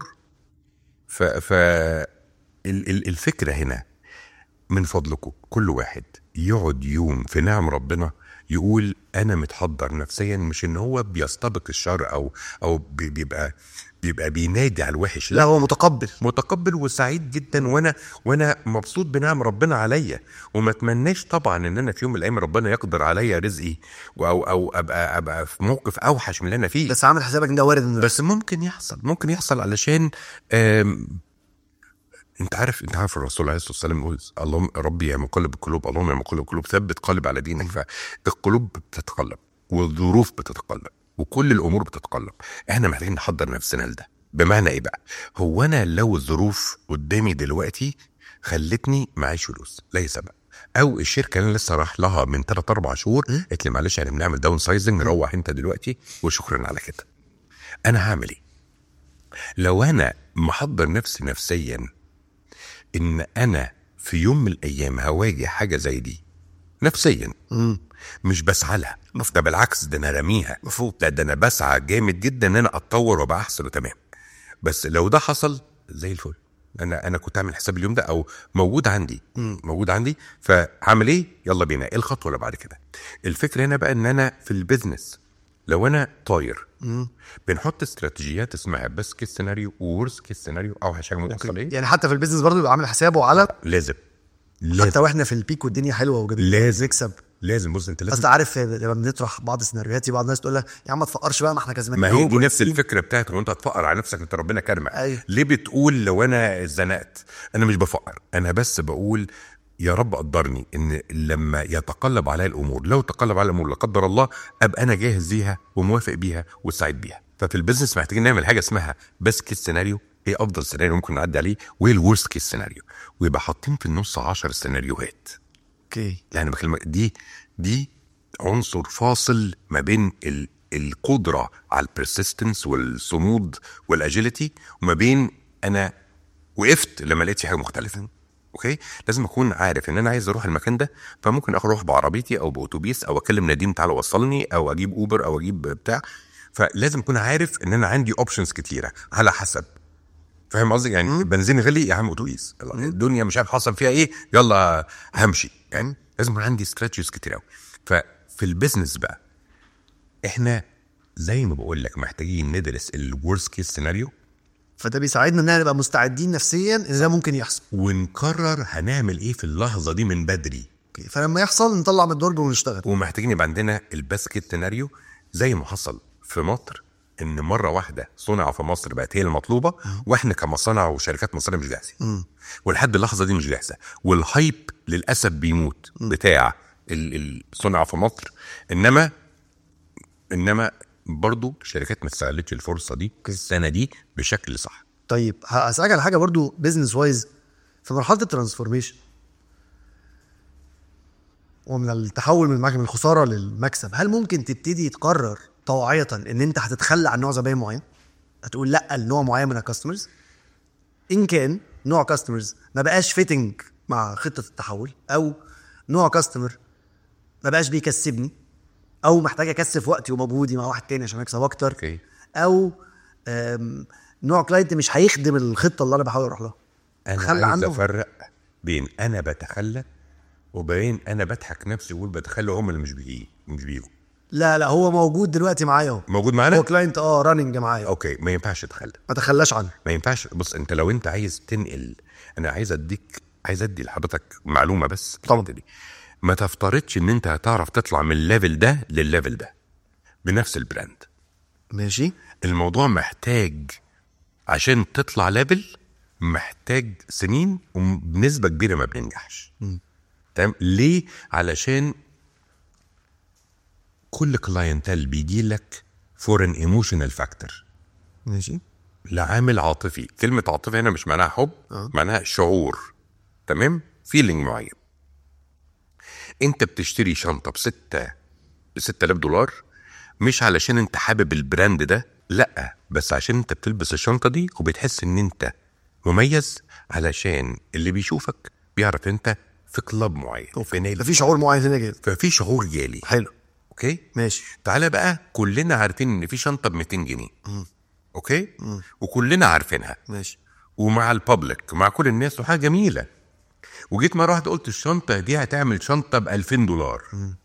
الفكره هنا من فضلكم كل واحد يقعد يوم في نعم ربنا يقول انا متحضر نفسيا، مش ان هو بيستبق الشر او بيبقى بينادي على الوحش. لا، هو متقبل وسعيد جدا، وانا مبسوط بنعم ربنا عليا، وما اتمناش طبعا ان انا في يوم من الايام ربنا يقدر عليا رزقي او ابقى في موقف اوحش من اللي انا فيه. بس عامل حسابك ان ده وارد، بس ممكن يحصل علشان انت عارف الرسول عليه الصلاه والسلام يقول اللهم ربي يا مقلب القلوب، اللهم يا مقلب القلوب ثبت قلب على دينك. فالقلوب بتتقلب والظروف بتتقلب وكل الامور بتتقلب. احنا محتاجين نحضر نفسنا لده. بمعنى ايه بقى؟ هو انا لو الظروف قدامي دلوقتي خلتني معيش فلوس لاي سبب، او الشركه اللي انا لسه راح لها من 3-4 شهور قالت لي معلش يعني بنعمل داون سايزنج، روح انت دلوقتي وشكرا على كده، انا هعمل ايه؟ لو انا محضر نفسي نفسيا ان انا في يوم من الايام هواجه حاجه زي دي، نفسيا مش بسعى لها، ده بالعكس، ده انا راميها مفروض، لا ده انا بسعى جامد جدا ان انا اتطور وابقى احسن وتمام. بس لو ده حصل زي الفل، انا كنت عامل حساب اليوم ده او موجود عندي فهعمل ايه؟ يلا بينا، ايه الخطوه اللي بعد كده؟ الفكره هنا بقى ان انا في البيزنس لو انا طاير بنحط استراتيجيات اسمها بس كيس سيناريو وورس كيس سيناريو او حاجه متوصل ايه. يعني حتى في البيزنس برضه يبقى عامل حسابه على لازم حتى واحنا في البيك والدنيا حلوه وجميله لازم نكسب. بص انت لازم. بس عارف لما بنطرح بعض السيناريوهات بعض الناس تقول لك يا عم ما تفقرش بقى، ما احنا كسبانين. ما هي دي نفس الفكره بتاعت لو انت هتفقر على نفسك انت ربنا كرمك. أيوه. ليه بتقول لو انا اتزنقت؟ انا مش بفقر، انا بس بقول يا رب قدرني ان لما يتقلب عليا الامور، لو تقلب على الامور لا قدر الله، ابقى انا جاهز ليها وموافق بيها وسعيد بيها. ففي البيزنس محتاجين نعمل حاجه اسمها بس كيس سيناريو، ايه افضل سيناريو ممكن نعدي عليه، وايه الورست كيس سيناريو، ويبقى حاطين في النص 10 سيناريوهات. اوكي. يعني بكلمك دي عنصر فاصل ما بين القدره على البرسيستنس والصمود والاجيليتي، وما بين انا وقفت لما لقيت في حاجه مختلفه. اوكي، لازم اكون عارف ان انا عايز اروح المكان ده، فممكن اروح بعربيتي او باوتوبيس او اكلم نديم تعالى وصلني او اجيب اوبر او اجيب بتاع. فلازم اكون عارف ان انا عندي اوبشنز كتيره على حسب، فاهم قصدي؟ يعني بنزين غلي يا عم اتوبيس، الدنيا مش عارف حصل فيها ايه، يلا همشي. يعني لازم يكون عندي استراتيجيز كتير قوي. ففي البيزنس بقى احنا زي ما بقول لك محتاجين ندرس الورست كيس سيناريو، فده بيساعدنا ان نبقى مستعدين نفسيا ان ده ممكن يحصل، ونقرر هنعمل ايه في اللحظه دي من بدري. فلما يحصل نطلع من الدرج ونشتغل. ومحتاجين يبقى عندنا البست كيس سيناريو زي ما حصل في مصر، ان مره واحده صنع في مصر بقت هي المطلوبه، واحنا كمصانع وشركات مصريه مش جاهزين، ولحد اللحظه دي مش جاهزه، والهايب للاسف بيموت بتاع الصنع في مصر. انما برضو الشركات ما استغلتش الفرصه دي السنه دي بشكل صح. طيب هسألك على حاجه برضو بيزنس وايز، في مرحله الترانسفورميشن ومن التحول من الخساره للمكسب، هل ممكن تبتدي تقرر طوعيه ان انت هتتخلى عن نوع زباين معين، هتقول لا لنوع معين من الكاستمرز، ان كان نوع كاستمرز ما بقاش فيتنج مع خطه التحول، او نوع كاستمر ما بقاش بيكسبني، او محتاج اكثف وقتي ومجهودي مع واحد تاني عشان اكسب اكتر، okay. او نوع كلاينت مش هيخدم الخطه اللي انا بحاول اروح لها. انا عايز افرق بين انا بتخلى وبين انا بضحك نفسي واقول بتخلى، هم اللي مش بيجوا. لا هو موجود دلوقتي معايا اهو، موجود معانا، هو كلاينت راننج معايا. اوكي، ما ينفعش اتخلى، ما تخلاش عنه، ما ينفعش. بص انت لو انت عايز تنقل، انا عايز ادي لحضرتك معلومه بس طبعا دي. ما تفترضش ان انت هتعرف تطلع من الليفل ده للليفل ده بنفس البراند. ماشي، الموضوع محتاج عشان تطلع ليفل محتاج سنين، وبنسبه كبيره ما بننجحش. تمام؟ ليه؟ علشان كل كلاينتال بيجي لك فور ان ايموشنال فاكتور. ماشي، لعامل عاطفي. كلمه عاطفي هنا مش معناها حب، معناها شعور. تمام؟ فيلينج معين. انت بتشتري شنطه $6000 مش علشان انت حابب البراند ده، لا، بس عشان انت بتلبس الشنطه دي وبتحس ان انت مميز، علشان اللي بيشوفك بيعرف انت في كلاب معين، ففي شعور معين هنا كده، ففي شعور جالي حلو. اوكي ماشي، تعالى بقى كلنا عارفين ان في شنطه ب200 جنيه. اوكي، وكلنا عارفينها، ماشي، ومع البابليك مع كل الناس وحاجه جميله. وجيت مره واحده قلت الشنطه دي هتعمل شنطه $2000،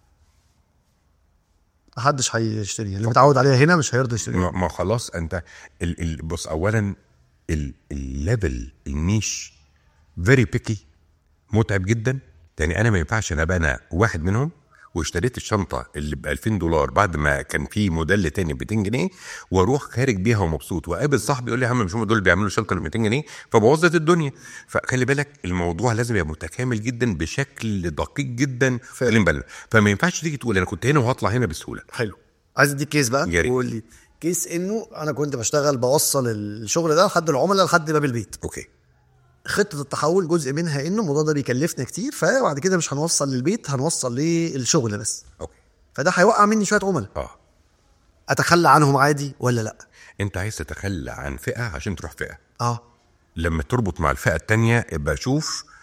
محدش هيشتريها، اللي متعود عليها هنا مش هيرضى يشتريها. ما خلاص انت بص، اولا الليفل النيش فيري بيكي، متعب جدا. يعني انا ما ينفعش انا واحد منهم واشتريت الشنطه اللي $2000 بعد ما كان في موديل تاني ب200 جنيه، واروح خارج بيها ومبسوط، وقابل صاحبي يقول لي يا عم مش هم دول اللي بيعملوا شنطه ب200 جنيه، فبوظت الدنيا. فخلي بالك الموضوع لازم يبقى متكامل جدا بشكل دقيق جدا. فما ينفعش تيجي تقول انا كنت هنا وهطلع هنا بسهوله. حلو، عايز اديك كيس بقى، وقول لي كيس انه انا كنت بشتغل بوصل الشغل ده لحد العملاء لحد باب البيت. اوكي، خطه التحول جزء منها انه الموضوع ده بيكلفنا كتير، فبعد كده مش هنوصل للبيت، هنوصل للشغل بس. اوكي، فده هيوقع مني شويه عملاء. اتخلى عنهم عادي ولا لا؟ انت عايز تتخلى عن فئه عشان تروح فئه. لما تربط مع الفئه التانية يبقى شوف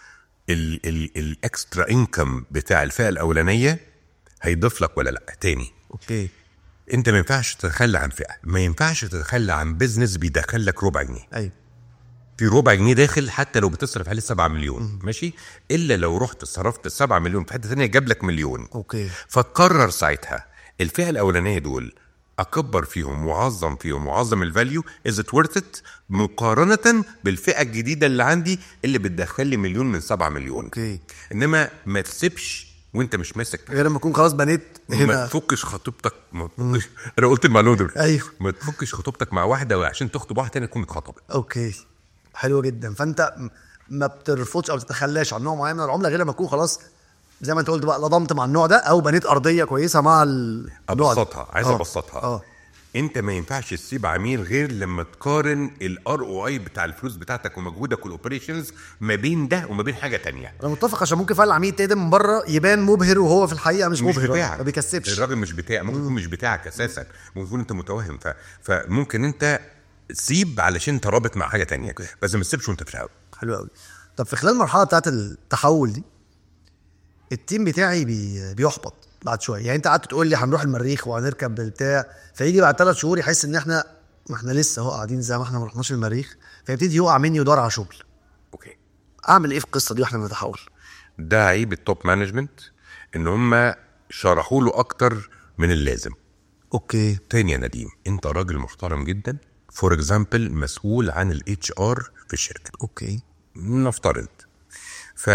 الاكسترا انكم بتاع الفئه الاولانيه هيضيف لك ولا لا. تاني، اوكي انت ما ينفعش تتخلى عن فئه، ما ينفعش تتخلى عن بيزنس بيدخل لك ربع جنيه. ايوه في ربع جنيه داخل حتى لو بتصرف عليه 7 مليون ماشي، الا لو رحت صرفت 7 مليون في حته ثانيه جاب لك مليون. اوكي فتقرر ساعتها الفئه الاولانيه دول اكبر فيهم واعظم فيهم واعظم الفاليو از ات ورث ات مقارنه بالفئه الجديده اللي عندي اللي بتدخل لي مليون من 7 مليون. اوكي انما ما تسيبش وانت مش ماسك، غير لما اكون خلاص بنيت ما هنا. تفكش خطوبتك، ما تفكش انا قلت المعلومه دي. ايوه ما تفكش خطوبتك مع واحده عشان تخطب واحده تانية تكون اتخطبت. اوكي حلو جدا. فانت ما بترفضش او تتخلاش عن نوع معين من العمله غير لما تكون خلاص زي ما انت قلت بقى لضمت مع النوع ده او بنيت ارضيه كويسه مع النوع ده. ابسطها، عايز ابسطها. اه انت ما ينفعش تسيب عميل غير لما تقارن الار او اي بتاع الفلوس بتاعتك ومجهودك والاوبريشنز ما بين ده وما بين حاجه تانية. انا متفق، عشان ممكن فعلا العميل تقدم من بره يبان مبهر وهو في الحقيقه مش مبهر، بتاعك. ما بيكسبش. الراجل مش بتاعك، ممكن يكون مش بتاعك اساسا، ممكن يكون انت متوهم. فممكن انت سيب علشان انت رابط مع حاجه تانية، بس ما تسيبش وانت في الهوا. حلو قوي. طب في خلال المرحله بتاعت التحول دي التيم بتاعي بيحبط بعد شويه. يعني انت قعدت تقول لي هنروح المريخ وهنركب بالبتاع، فيجي بعد 3 شهور يحس ان احنا ما احنا لسه اهو قاعدين زي ما احنا ما رحناش المريخ، فيبتدي يقع مني ويدور على شغل. اوكي، اعمل ايه في القصه دي واحنا بنتحول؟ ده عيب التوب مانجمنت ان هم شرحوا له اكتر من اللازم. اوكي تاني يا نديم، انت راجل محترم جدا، فور اكزامبل مسؤول عن الاتش ار في الشركه، اوكي نفترض. ف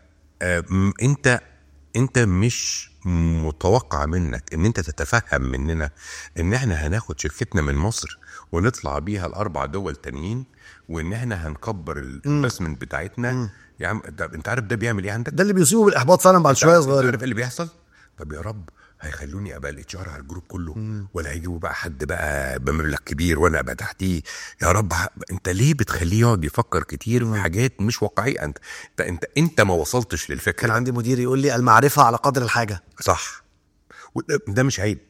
انت مش متوقع منك ان انت تتفهم مننا ان احنا هناخد شركتنا من مصر ونطلع بيها ال4 دول تانيين وان احنا هنكبر الانفستمنت بتاعتنا. يا عم انت عارف ده بيعمل ايه عندك؟ ده اللي بيصيبه بالاحباط فعلا بعد شويه صغير. عارف ايه اللي بيحصل؟ طب يا رب هيخلوني ابقى الاتش ار على الجروب كله ولا هيجيبوا بقى حد بقى بمبلغ كبير وانا ابقى تحتيه؟ يا رب انت ليه بتخليه يقعد يفكر كتير في حاجات مش واقعيه؟ انت ما وصلتش للفكره. كان عندي مدير يقول لي المعرفه على قدر الحاجه. صح، ده مش عيب،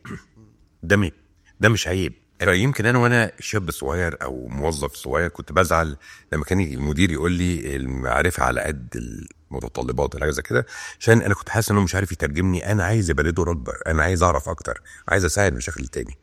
ده مش عيب. يمكن انا وانا شاب صغير او موظف صغير كنت بزعل لما كان المدير يقول لي المعرفه على قد المتطلبات ولا حاجه زي كده، عشان انا كنت حاسس انه مش عارف يترجمني. انا عايز يبقى دور اكبر، انا عايز اعرف اكتر، عايز اساعد بشكل تاني.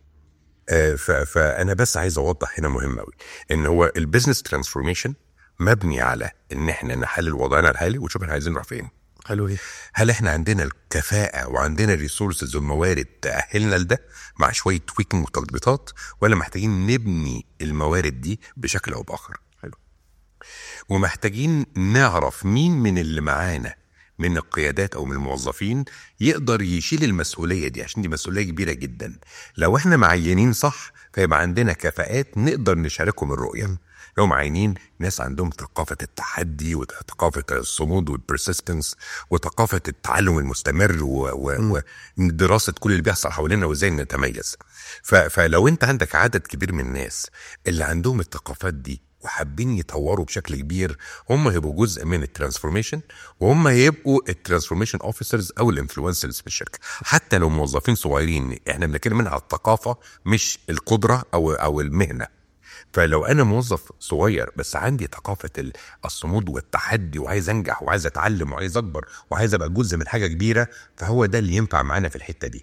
فانا بس عايز اوضح هنا مهم قوي ان هو البيزنس ترانسفورميشن مبني على ان احنا نحلل وضعنا الحالي ونشوف احنا عايزين نروح فين. حلو ايه؟ هل احنا عندنا الكفاءة وعندنا الريسورسز والموارد تأهلنا لده مع شوية تويكنج وتظبيطات، ولا محتاجين نبني الموارد دي بشكل أو بآخر؟ حلو. ومحتاجين نعرف مين من اللي معانا من القيادات أو من الموظفين يقدر يشيل المسؤولية دي، عشان دي مسؤولية كبيرة جدا. لو احنا معينين صح فيبقى عندنا كفاءات نقدر نشاركهم الرؤية. لو معينين ناس عندهم ثقافة التحدي وثقافة الصمود والبرسيستنس وثقافة التعلم المستمر ودراسة كل اللي بيحصل حوالينا وازاي نتميز. فلو انت عندك عدد كبير من الناس اللي عندهم الثقافات دي وحابين يطوروا بشكل كبير، هم هيبقوا جزء من الترانسفورميشن، وهم هيبقوا الترانسفورميشن اوفيسرز او الانفلونسرز في الشركه. حتى لو موظفين صغيرين، احنا بنتكلم من على الثقافه مش القدره او المهنه. فلو انا موظف صغير بس عندي ثقافه الصمود والتحدي وعايز انجح وعايز اتعلم وعايز اكبر وعايز ابقى جزء من حاجه كبيره، فهو ده اللي ينفع معانا في الحته دي.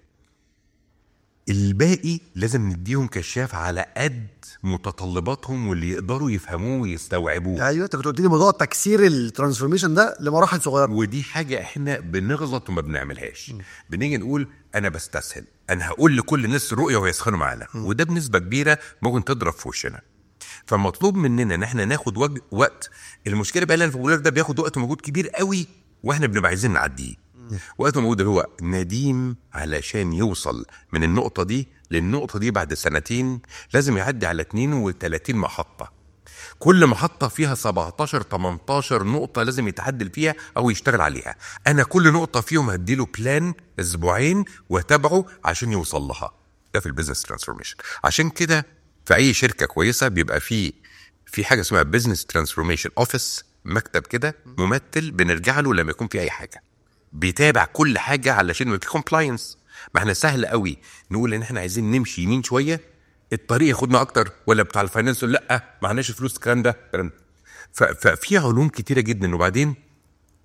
الباقي لازم نديهم كشاف على قد متطلباتهم واللي يقدروا يفهموه ويستوعبوه. ايوه انت كنت قلت لي موضوع تكسير الترانسفورميشن ده لمراحل صغيره، ودي حاجه احنا بنغلط وما بنعملهاش. بنيجي نقول انا بستسهل، انا هقول لكل الناس الرؤيه ويسخنوا معانا، وده بنسبه كبيره ممكن تضرب في وشنا. فمطلوب مننا ان احنا ناخد وقت. المشكله بقى اللي انا ده بياخد وقت ومجهود كبير قوي، واحنا بنبقى عايزين نعديه. وقت ومجهود اللي هو نديم علشان يوصل من النقطه دي للنقطه دي بعد 2 سنين لازم يعدي على 32 محطه، كل محطه فيها 17-18 نقطه لازم يتعدل فيها او يشتغل عليها. انا كل نقطه فيهم هديله بلان اسبوعين واتابعه عشان يوصل لها. ده في البيزنس ترانسفورميشن. عشان كده في اي شركه كويسه بيبقى في حاجه اسمها بيزنس ترانسفورميشن اوفيس، مكتب كده ممثل بنرجع له لما يكون في اي حاجه، بيتابع كل حاجه علشان يبقى في كومبلاينس. ما احنا سهل قوي نقول ان احنا عايزين نمشي يمين شويه، الطريق ياخدنا اكتر، ولا بتاع الفاينانس لا ما عندناش فلوس الكلام ده. ففي علوم كتيره جدا. وبعدين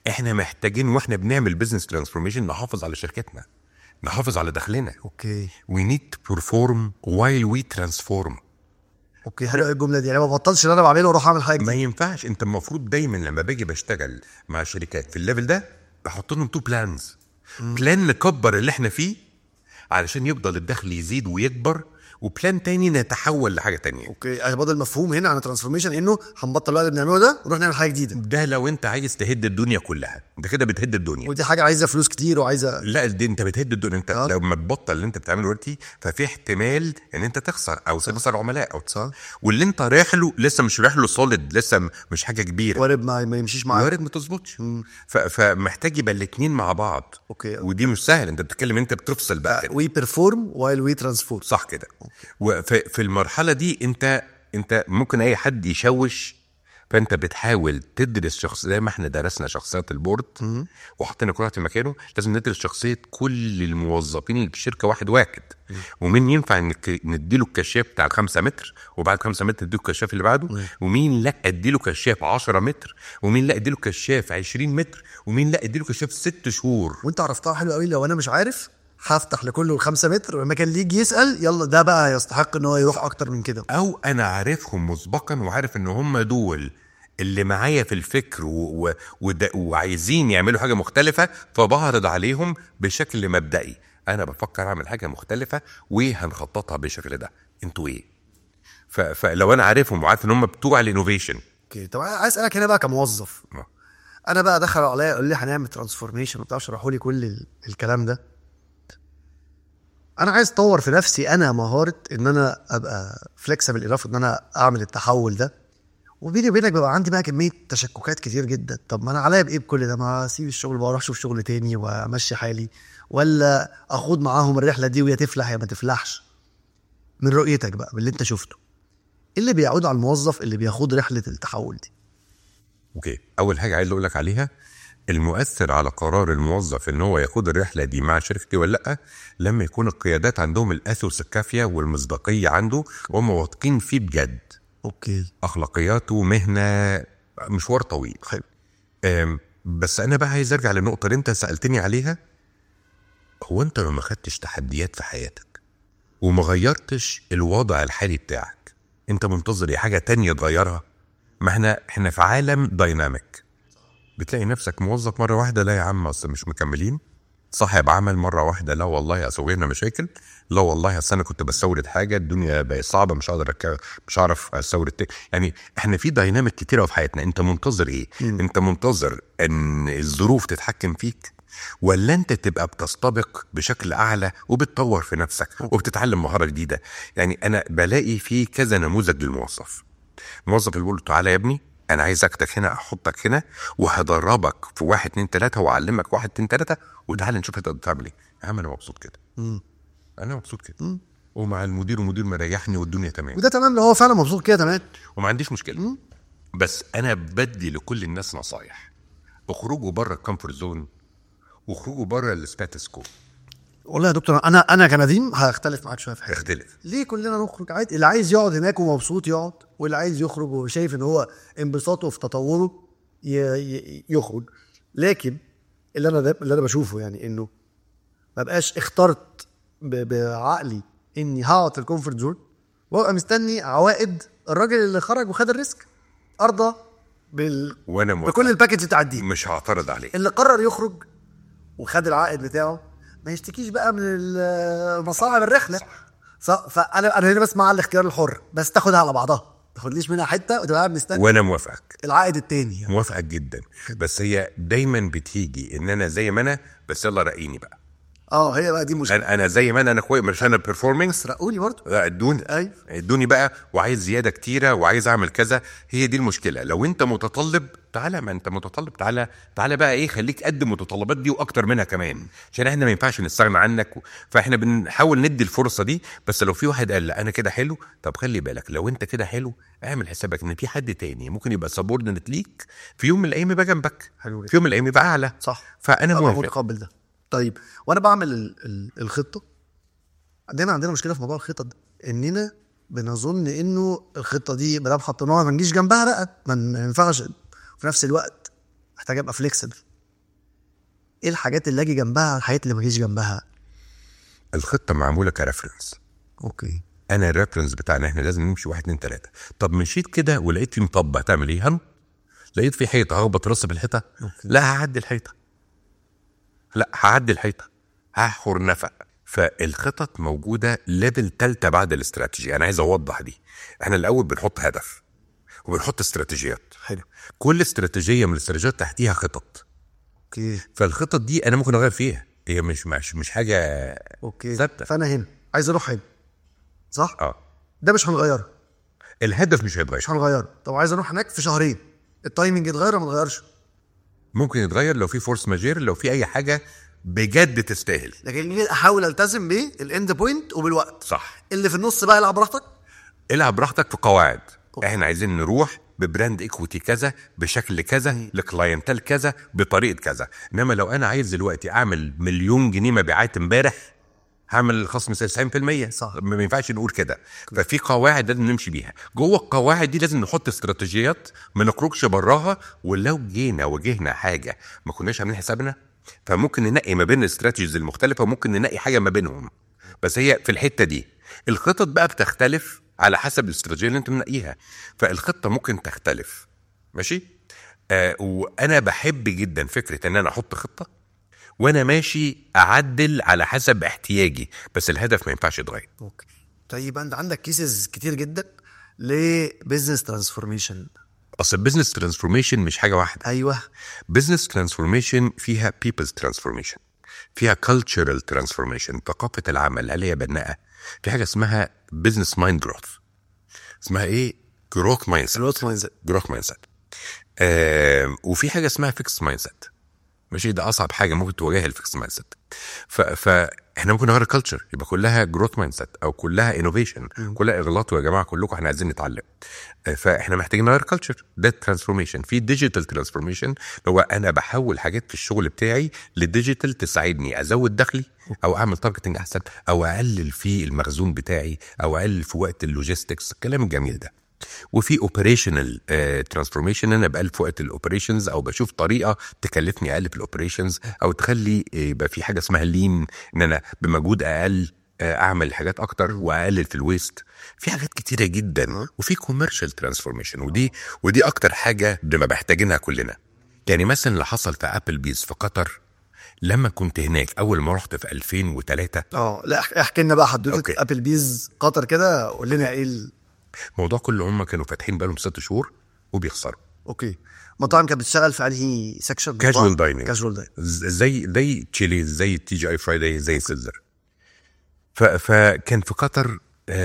احنا محتاجين واحنا بنعمل بزنس ترانسفورميشن نحافظ على شركتنا، نحافظ على دخلنا. اوكي we need to perform while we transform. اوكي حلوه الجمله دي، يعني ما بطلش اللي انا بعمله واروح اعمل حاجه ما جديدة. ينفعش. انت المفروض دايما لما باجي بشتغل مع شركات في الليفل ده بحط لهم 2 بلانز. بلان نكبر اللي احنا فيه علشان يفضل الدخل يزيد ويكبر، وبلان تاني نتحول لحاجه تانية. اوكي برضه المفهوم هنا عن الترانسفورميشن انه هنبطل اللي بنعمله ده ونروح نعمل حاجه جديده، ده لو انت عايز تهد الدنيا كلها، انت كده بتهد الدنيا. ودي حاجه عايزه فلوس كتير وعايزه لا دي انت بتهد الدنيا. انت آه. لما تبطل اللي انت بتعمله دلوقتي ففي احتمال ان انت تخسر او تخسر عملاء او صح. واللي انت رايح له لسه مش رايح له سوليد، لسه مش حاجه كبيره، وارد ما يمشيش معاك. وارد ما تظبطش. فمحتاج يبقى الاثنين مع بعض. اوكي. ودي مش سهل. انت بتتكلم انت بتفصل بقى كده. وي بيرفورم وايل وي ترانسفورم. صح كده. وفي المرحله دي انت ممكن اي حد يشوش، فانت بتحاول تدرس شخص زي ما احنا درسنا شخصيات البورد وحطينا كل واحد في مكانه. لازم ندرس شخصيه كل الموظفين اللي في الشركه واحد واحد. ومين ينفع نديله الكشاف بتاع 5 متر وبعد 5 متر نديله الكشاف اللي بعده، ومين لا اديله كشاف 10 متر، ومين لا اديله كشاف 20 متر، ومين لا اديله كشاف 6 شهور. وانت عرفتها حلو قوي. لو انا مش عارف هفتح لكله 5 متر، ولما كان يجي يسال يلا ده بقى يستحق ان هو يروح اكتر من كده. او انا عارفهم مسبقا وعارف ان هم دول اللي معايا في الفكر وعايزين يعملوا حاجه مختلفه، فبعرض عليهم بشكل مبدئي انا بفكر اعمل حاجه مختلفه وهنخططها بالشكل ده، انتوا ايه؟ فلو انا عارفهم وعارف ان هم بتوع الانوفيشن. اوكي طب عايز اسالك هنا بقى كموظف، انا بقى دخل عليا قال لي هنعمل ترانسفورميشن وبتاع، شرحوا لي كل الكلام ده. انا عايز اطور في نفسي انا مهاره ان انا ابقى فليكسبل انف ان انا اعمل التحول ده، وبيني وبينك بيبقى عندي بقى كميه تشككات كتير جدا. طب ما انا عليا بايه بكل ده؟ ما اسيب الشغل بقى اروح اشوف شغل تاني وامشي حالي، ولا اخوض معاهم الرحله دي ويا تفلح يا ما تفلحش؟ من رؤيتك بقى باللي انت شفته، ايه اللي بيعود على الموظف اللي بيخوض رحله التحول دي؟ اوكي، اول حاجه عايز اقول لك عليها، المؤثر على قرار الموظف ان هو ياخد الرحله دي مع شركتي ولا لا، لما يكون القيادات عندهم الاثوس الكافيه والمصداقيه عنده وهم واثقين فيه بجد. اوكي اخلاقياته مهنه مشوار طويل. حلو. بس انا بقى عايز ارجع للنقطه اللي انت سالتني عليها. هو انت لو ما خدتش تحديات في حياتك وما غيرتش الوضع الحالي بتاعك، انت منتظر ايه؟ حاجه تانية تغيرها؟ ما احنا في عالم دايناميك. بتلاقي نفسك موظف مره واحده لا يا عم اصل مش مكملين، صاحب عمل مره واحده لا والله اصل واجهنا مشاكل، لا والله اصل انا كنت بستورد حاجه الدنيا بقت صعبه مش هعرف استورد يعني احنا في دايناميك كتيره في حياتنا. انت منتظر ايه؟ انت منتظر ان الظروف تتحكم فيك، ولا انت تبقى بتستبق بشكل اعلى وبتطور في نفسك وبتتعلم مهاره جديده؟ يعني انا بلاقي في كذا نموذج للموظف. الموظف اللي بيقول له تعالى يا ابني انا عايز اخدك هنا احطك هنا وهدربك في 1 2 3 واعلمك 1 2 3 وتعالى نشوف انت بتعمل ايه. يا عم انا مبسوط كده. انا مبسوط كده. ومع المدير مريحني والدنيا تمام، وده تمام لو هو فعلا مبسوط كده تمام وما عنديش مشكله. بس انا بدي لكل الناس نصايح: اخرجوا بره الكومفورت زون واخرجوا بره الستاتس كو. والله يا دكتور انا كنديم هختلف معاك شويه في حاجه. اختلف ليه كلنا نخرج عادي؟ اللي عايز يقعد هناك ومبسوط يقعد، واللي عايز يخرج وشايف ان هو انبساطه في تطوره يخرج. لكن اللي انا بشوفه يعني انه ما بقاش اخترت بعقلي اني هقعد في الكومفورت زون وابقى مستني عوائد الراجل اللي خرج وخد الريسك. ارضى وانا بكل الباكج بتاعديه. مش هعترض عليه. اللي قرر يخرج وخد العائد بتاعه ما يشتكيش بقى من مصاعب الرحله. صح. فانا هنا بسمع الاختيار الحر، بس تاخدها على بعضها، تاخدليش منها حته وتبقى قاعد مستني. وانا موافقك العائد التاني يعني. موافقك جدا. بس هي دايما بتيجي ان انا زي ما انا، بس يلا رقيني بقى. هي بقى دي مشكله. انا زي ما انا كويس، مش انا بيرفورمانس. رقوني برضه. لا ادوني. ايوه ادوني بقى، وعايز زياده كتيره وعايز اعمل كذا. هي دي المشكله. لو انت متطلب تعالى، ما انت متطلب تعالى بقى ايه، خليك قد المتطلبات دي واكتر منها كمان، عشان احنا ما ينفعش نستغنى عنك. فاحنا بنحاول ندي الفرصه دي. بس لو في واحد قال لا انا كده حلو، طب خلي بالك لو انت كده حلو اعمل حسابك ان في حد تاني ممكن يبقى سبوردنت ليك في يوم من الايام يبقى جنبك، حلو. في يوم من الايام يبقى اعلى. صح. فانا موافق. متقبل ده. طيب وانا بعمل الخطه، عندنا مشكله في موضوع الخطط ده، اننا بنظن انه الخطه دي ما دام حطيناها ما نجيش جنبها بقى، ما ينفعش. في نفس الوقت محتاج ابقى فليكسبل. ايه الحاجات اللي اجي جنبها، الحاجات اللي ما اجيش جنبها؟ الخطه معموله كريفرنس. اوكي. انا الريفرنس بتاعنا احنا لازم نمشي 1 2 3. طب مشيت كده ولقيت في مطبق تعمل ايه؟ لقيت في حيطه هخبط راسي بالحيطه؟ لا هعدي الحيطه، لا هعدي الحيطه، هحفر نفق. فالخطط موجوده ليفل 3 بعد الاستراتيجي. انا عايز اوضح دي. احنا الاول بنحط هدف وبنحط استراتيجيات. حلو. كل استراتيجيه من الاستراتيجيات تحتيها خطط. اوكي. فالخطط دي انا ممكن اغير فيها، هي مش حاجه اوكي ثابته. فانا هنا عايز اروح هنا، صح؟ اه ده مش هنغيره، الهدف مش هيتغير. مش هنغيره. طب عايز اروح هناك في شهرين، التايمنج يتغير ولا ما يتغيرش؟ ممكن يتغير لو في فورس ماجير، لو في اي حاجه بجد تستاهل. لكن احاول التزم بالاند بوينت وبالوقت. صح. اللي في النص بقى العب براحتك. العب براحتك في قواعد. احنا عايزين نروح ببراند ايكويتي كذا، بشكل كذا، لكلاينتال كذا، بطريقه كذا. انما لو انا عايز دلوقتي اعمل 1,000,000 جنيه مبيعات امبارح، هعمل خصم 90%. صح. ما ينفعش نقول كده. ففي قواعد لازم نمشي بيها. جوه القواعد دي لازم نحط استراتيجيات ما نخرجش براها. ولو جينا واجهنا حاجه ما كناش عاملين حسابنا، فممكن ننقي ما بين الاستراتيجيز المختلفه، وممكن ننقي حاجه ما بينهم. بس هي في الحته دي الخطط بقى بتختلف على حسب الاستراتيجيه اللي انت منقيها. فالخطه ممكن تختلف. ماشي. وانا بحب جدا فكره ان انا احط خطه وانا ماشي اعدل على حسب احتياجي، بس الهدف ما ينفعش يتغير. اوكي. طيب انت عندك كيسز كتير جدا لبزنس ترانسفورميشن. اصل البيزنس ترانسفورميشن مش حاجه واحده. ايوه. بزنس ترانسفورميشن فيها بيبلز ترانسفورميشن، فيها كالتشرال ترانسفورميشن، ثقافه العمل هل هي بناءه. في حاجه اسمها بزنس مايند جروث. اسمها ايه؟ جروث مايند سيت. جروث مايند سيت. وفي حاجه اسمها فيكس مايند سيت. ماشي. ده اصعب حاجه ممكن تواجهها الفيكس مايند سيت. فاحنا ممكن نغير الكالتشر يبقى كلها جروث مايند سيت او كلها انوفيشن، كلها اغلاطوا يا جماعه كلكم احنا عايزين نتعلم. فاحنا محتاجين نغير كالتشر. ده ترانسفورميشن. في ديجيتال ترانسفورميشن هو انا بحول حاجات في الشغل بتاعي للديجيتال تساعدني ازود دخلي او اعمل تارجتنج احسن او اقلل في المخزون بتاعي او اقلل في وقت اللوجيستكس، الكلام الجميل ده. وفي اوبريشنال ترانسفورميشن، انا بقلب في وقت الاوبريشنز او بشوف طريقه تكلفني اقل في الاوبريشنز او تخلي يبقى في حاجه اسمها لين، ان انا بمجهود اقل اعمل حاجات اكتر واقلل في الويست. في حاجات كتيره جدا. وفي كوميرشال ترانسفورميشن، ودي اكتر حاجه بنبقى محتاجينها كلنا. يعني مثلا اللي حصل في ابل بيز في قطر لما كنت هناك اول ما رحت في 2003. لا احكي لنا بقى حدوته ابل بيز قطر كده، قول لنا ايه الموضوع كله. هم كانوا فاتحين بقالهم 6 شهور وبيخسروا. اوكي. مطاعم كانت بتشتغل في انهي سكشن؟ كاجوال دايننج. كاجوال دايننج زي تشيلي، زي تي جي اي فرايداي، زي سيزر. فكان في قطر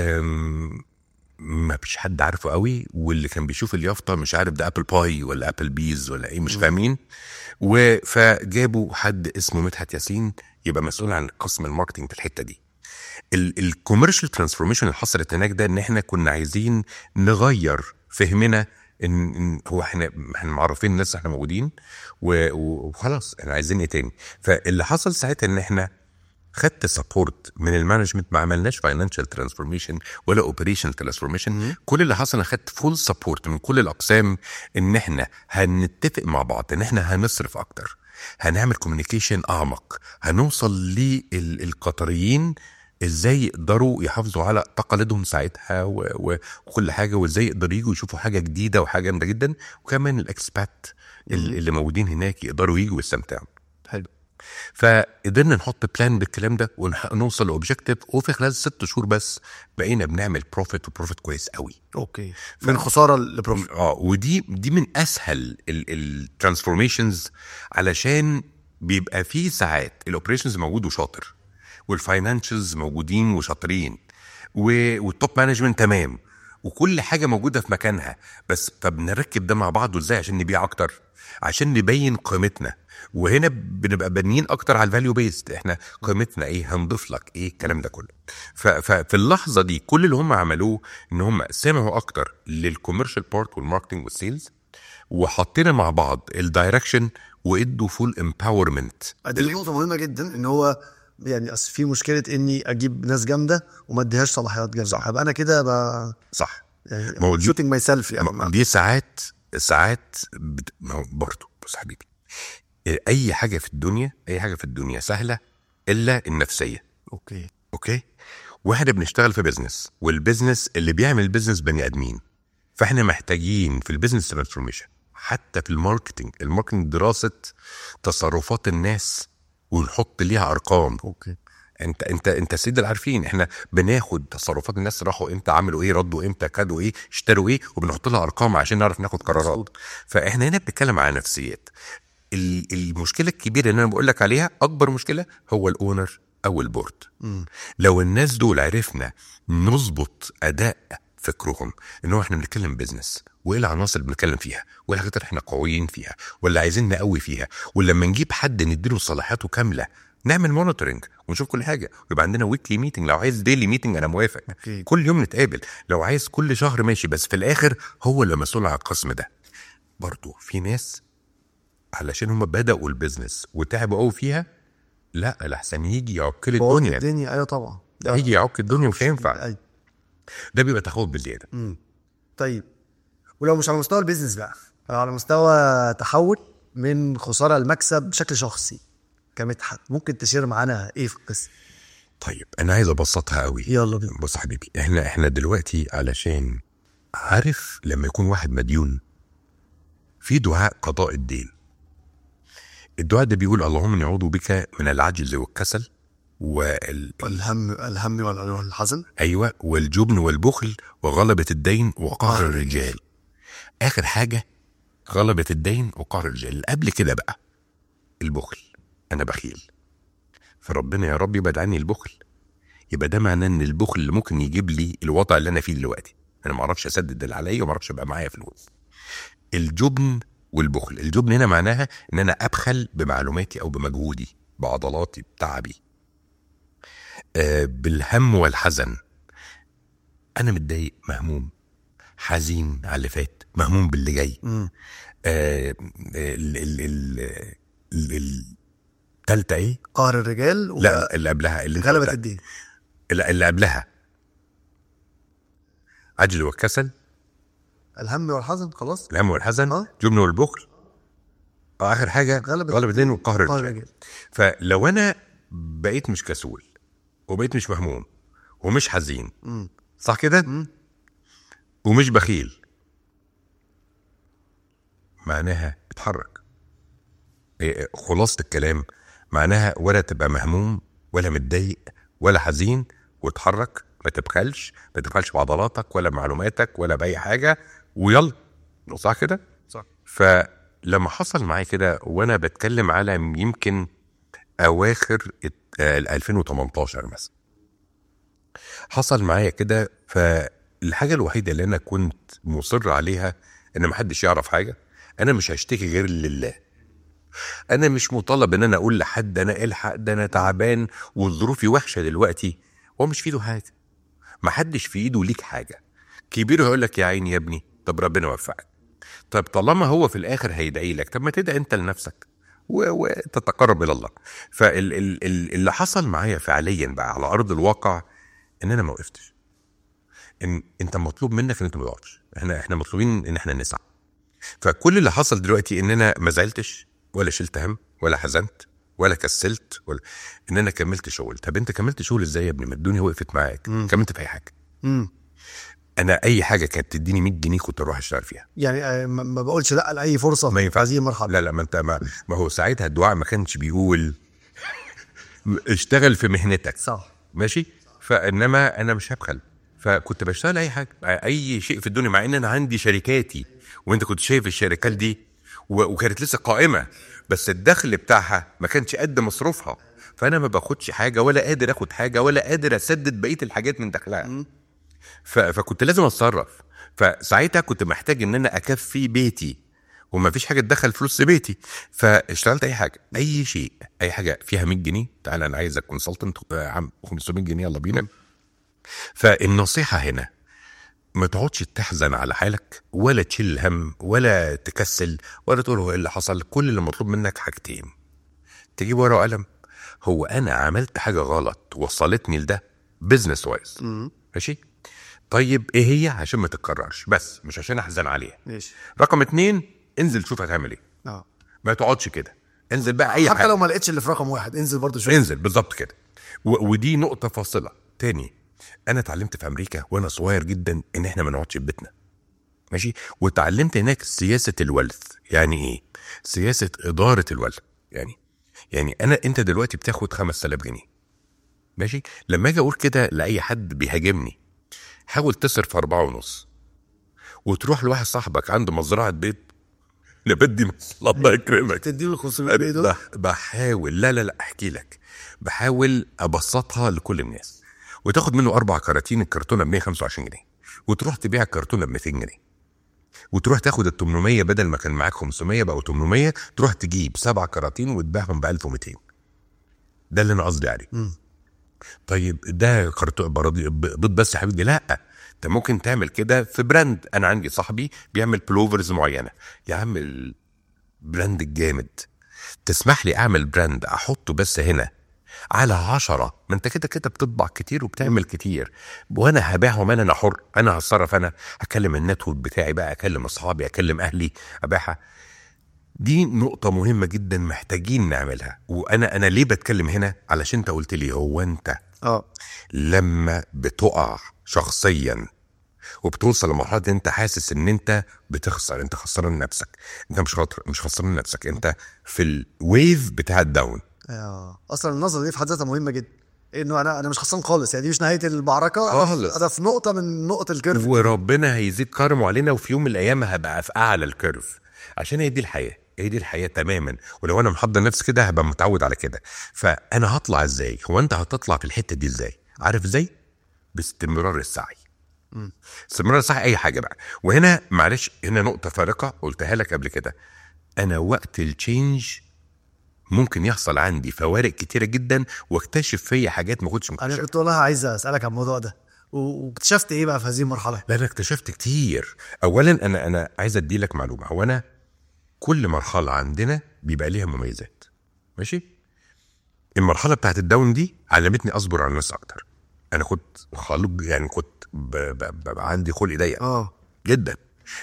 ما فيش حد عارفه قوي، واللي كان بيشوف اليافطه مش عارف ده ابل باي ولا ابل بيز ولا ايه، مش فاهمين. فجابوا حد اسمه مدحت ياسين يبقى مسؤول عن قسم الماركتينج في الحته دي. الكوميرشال ترانسفورميشن اللي حصلت هناك ده ان احنا كنا عايزين نغير فهمنا ان هو احنا معرفين الناس احنا موجودين وخلاص احنا عايزين ايه تاني. فاللي حصل ساعتها ان احنا خدت سبورت من المانجمنت، ما عملناش فاينانشال ترانسفورميشن ولا اوبريشن ترانسفورميشن. كل اللي حصل انا خدت فول سبورت من كل الاقسام ان احنا هنتفق مع بعض ان احنا هنصرف اكتر، هنعمل كوميونيكيشن اعمق، هنوصل للقطريين ازاي يقدروا يحافظوا على تقاليدهم ساعتها وكل حاجه، وازاي يقدروا يجوا يشوفوا حاجه جديده وحاجه جامده جدا، وكمان الاكسبات اللي موجودين هناك يقدروا يجوا يستمتعوا. حلو. فقدرنا نحط بلان بالكلام ده ونوصل لاوبجكتيف، وفي خلال 6 شهور بس بقينا بنعمل بروفيت كويس قوي. اوكي. من خساره لبروفيت. ودي من اسهل الترانسفورميشنز، علشان بيبقى في ساعات الاوبريشنز موجود وشاطر، والفاينانشلز موجودين وشاطرين، والتوب مانجمنت تمام، وكل حاجه موجوده في مكانها، بس فبنركب ده مع بعض ازاي عشان نبيع اكتر، عشان نبين قيمتنا. وهنا بنبقى بانيين اكتر على الفاليو بيست، احنا قيمتنا ايه، هنضيف لك ايه، الكلام ده كله. ففي اللحظه دي كل اللي هم عملوه ان هم سمعوا اكتر للكوميرشال بارت والماركتنج والسيلز، وحطينا مع بعض الدايركشن وادوا فول امباورمنت. دي نقطه مهمه جدا، ان هو يعني اصل في مشكله اني اجيب ناس جامده وما اديهاش صلاحيات جامده، هبقى انا كده صح يعني شوتنج ماي سيلف. يعني دي ساعات برضه. بص حبيبي، اي حاجه في الدنيا، اي حاجه في الدنيا سهله الا النفسيه. اوكي. واحنا بنشتغل في بيزنس، والبيزنس اللي بيعمل بيزنس بني ادمين، فاحنا محتاجين في البيزنس ترانسفورميشن، حتى في الماركتنج دراسه تصرفات الناس ونحط ليها ارقام. اوكي. انت سيد العارفين، احنا بناخد تصرفات الناس، راحوا امتى، عملوا ايه، ردوا امتى، كادوا ايه، اشتروا ايه، وبنحط لها ارقام عشان نعرف ناخد قرارات. فاحنا هنا بنتكلم على نفسيات. المشكله الكبيره اللي انا بقول لك عليها، اكبر مشكله، هو الاونر او البورد. لو الناس دول عرفنا نظبط اداء فكرهم، ان هو احنا بنتكلم بيزنس، وايه العناصر اللي بنتكلم فيها، وايه الحاجات اللي احنا قويين فيها ولا عايزين نقوي فيها، ولما نجيب حد نديله صلاحياته كامله، نعمل مونيتورنج ونشوف كل حاجه، ويبقى عندنا ويكلي ميتنج. لو عايز ديلي ميتنج انا موافق. أوكي. كل يوم نتقابل، لو عايز كل شهر ماشي، بس في الاخر هو اللي مسؤول عن القسم ده. برضو في ناس علشان هم بدأوا البيزنس وتعبوا قوي فيها، لا الاحسن يجي يعكل الدنيا. ايوه طبعا. يجي يعك الدنيا مش هينفع. أيوة. ده بيبقى تخوف بزياده. طيب، ولو مش على مستوى البيزنس بقى، على مستوى تحول من خساره لمكسب بشكل شخصي كمدحت، ممكن تشير معانا ايه في القصه؟ طيب انا عايز ابسطها قوي. يلا بينا. بص حبيبي، احنا دلوقتي علشان عارف لما يكون واحد مديون، في دعاء قضاء الدين. الدعاء ده بيقول اللهم اني اعوذ بك من العجز والكسل الهم والحزن. ايوه، والجبن والبخل وغلبة الدين وقهر الرجال. اخر حاجة غلبة الدين وقهر الرجال. قبل كده بقى البخل، انا بخيل، فربنا يا رب يبعد عني البخل. يبقى ده معناه ان البخل اللي ممكن يجيب لي الوضع اللي انا فيه دلوقتي، انا ما اعرفش اسدد اللي عليا وما اعرفش ابقى معايا فلوس. الجبن والبخل، الجبن هنا معناها ان انا ابخل بمعلوماتي او بمجهودي، بعضلاتي، بتعبي. بالهم والحزن، انا متضايق، مهموم، حزين على اللي فات، مهموم باللي جاي. التالتة ايه؟ قهر الرجال لا اللي قبلها، اللي غلبة الدين. اللي قبلها عجل والكسل، الهم والحزن. خلاص، الهم والحزن، جبن والبخل، اخر حاجه غلبة الدين وقهر الرجال. فلو انا بقيت مش كسول، وبقيت مش مهموم، ومش حزين، صح كده، ومش بخيل، معناها اتحرك. خلاصة الكلام معناها ولا تبقى مهموم ولا متضايق ولا حزين، واتحرك، ما تبخلش بعضلاتك ولا معلوماتك ولا بأي حاجة، ويلا. صح كده؟ صح. فلما حصل معايا كده، وانا بتكلم على يمكن اواخر 2018 مثلا، حصل معايا كده. فالحاجة الوحيدة اللي انا كنت مصر عليها ان محدش يعرف حاجة، انا مش هشتكي غير لله. انا مش مطالب ان انا اقول لحد انا الحق، ده انا تعبان وظروفي وحشة دلوقتي. هو مش في ايده حاجة، محدش في ايده ليك حاجة. كبير هيقول لك يا عيني يا ابني، طب ربنا يوفقك. طب طالما هو في الاخر هيدعي لك، طب ما تدعي انت لنفسك وتتقرب الى الله. فاللي حصل معايا فعليا بقى على ارض الواقع ان انا ما وقفتش. ان انت مطلوب منك ان انت ما تقفش، احنا مطلوبين ان احنا نسعى. فكل اللي حصل دلوقتي ان انا ما زعلتش ولا شلت هم ولا حزنت ولا كسلت، ولا ان انا كملت شغل. طب انت كملت شغل ازاي يا ابني؟ ما الدنيا وقفت معاك. كملت في اي حاجه. انا اي حاجه كانت تديني 100 جنيه كنت اروح اشتغل فيها. يعني ما بقولش لا لاي فرصه، ما ينفعش هذه المرحله. لا ما انت ما هو ساعتها الدعاء ما كانش بيقول اشتغل في مهنتك، صح، ماشي. فانما انا مش هبخل، فكنت بشتغل اي حاجه، اي شيء في الدنيا، مع ان انا عندي شركاتي، وانت كنت شايف الشركات دي وكانت لسه قائمه، بس الدخل بتاعها ما كانش قد مصروفها، فانا ما باخدش حاجه ولا قادر اخد حاجه ولا قادر اسدد بقيه الحاجات من دخلها. فكنت لازم اتصرف. فساعتها كنت محتاج ان انا اكفي بيتي، وما فيش حاجه تدخل فلوس بيتي. فاشتغلت اي حاجه، اي شيء، اي حاجه فيها 100 جنيه، تعالى انا عايزك كونسلتنت عم 500 جنيه، يلا بينا. فالنصيحه هنا، ما تقعدش تحزن على حالك ولا تشيل هم ولا تكسل ولا تقول هو ايه اللي حصل. كل اللي مطلوب منك حاجتين، تجيب ورقه وقلم. هو انا عملت حاجه غلط وصلتني لده بزنس وايز، ماشي؟ طيب ايه هي؟ عشان ما تتكررش، بس مش عشان احزن عليها. ماشي. رقم 2، انزل شوف هتعمل ايه. اه ما تقعدش كده، انزل بقى اي حتى حاجه، لو ما لقيتش اللي في رقم 1 انزل برضو شويه. انزل بالظبط كده. ودي نقطه فاصله تاني. انا اتعلمت في امريكا وانا صغير جدا ان احنا ما نقعدش في بيتنا، ماشي. وتعلمت هناك سياسه الولث. يعني ايه سياسه اداره الولث؟ يعني انت دلوقتي بتاخد 5000 جنيه، ماشي. لما اجي اقول كده لاي حد بيهاجمني، حاول تصرف 4.5 وتروح لواحد صاحبك عنده مزرعه بيض، نبات دي الله يكرمك تديله 500 جنيه دول. بحاول لا احكي لك، بحاول ابسطها لكل الناس. وتاخد منه 4 كراتين، الكرتونه ب 125 جنيه، وتروح تبيع الكرتونه ب 200 جنيه، وتروح تاخد ال 800 بدل ما كان معاك 500 بقوا 800، تروح تجيب 7 كراتين وتبيعهم ب 1200. ده اللي انا قصدي عليه. طيب ده كرتون بيض بس يا حبيبي؟ لا، انت ممكن تعمل كده في براند. انا عندي صاحبي بيعمل بلوفرز معينه، يا عم البراند الجامد، تسمح لي اعمل براند احطه بس هنا على 10؟ ما انت كده كده بتطبع كتير وبتعمل كتير، وانا هبيعهم انا حر، انا هتصرف، انا هكلم النتورك بتاعي بقى، اكلم اصحابي، اكلم اهلي، ابيعها. دي نقطة مهمة جدا محتاجين نعملها. وانا ليه بتكلم هنا؟ علشان انت قلت لي هو انت لما بتقع شخصيا وبتوصل لمرحله انت حاسس ان انت بتخسر، انت خسران نفسك. انت مش خسران نفسك، انت في الويف بتاع الداون. اصلا النظره دي في حد ذاتها مهمه جدا، انه انا مش خسران خالص، يعني دي مش نهايه المعركه خالص. انا في نقطه من نقط الكيرف، وربنا هيزيد كرمه علينا، وفي يوم من الايام هبقى في اعلى الكيرف، عشان هي دي الحياه، هي دي الحياه تماما. ولو انا محضر نفسي كده هبقى متعود على كده. فانا هطلع ازاي؟ هو انت هتطلع في الحته دي ازاي؟ عارف ازاي؟ باستمرار السعي. استمرار السعي اي حاجه بقى. وهنا معلش، هنا نقطه فارقه قلتها لك قبل كده. انا وقت التشينج ممكن يحصل عندي فوارق كتيره جدا، واكتشف فيا حاجات ما كنتش مكتشف. انا كنت والله عايز اسالك عن الموضوع ده، واكتشفت ايه بقى في هذه المرحله؟ لا انا اكتشفت كتير. اولا انا عايز ادي لك معلومه. هو انا كل مرحله عندنا بيبقى ليها مميزات، ماشي. المرحله بتاعت الداون دي علمتني اصبر على الناس اكتر. انا كنت خلق، يعني كنت ببقى عندي خلق ضيق جدا،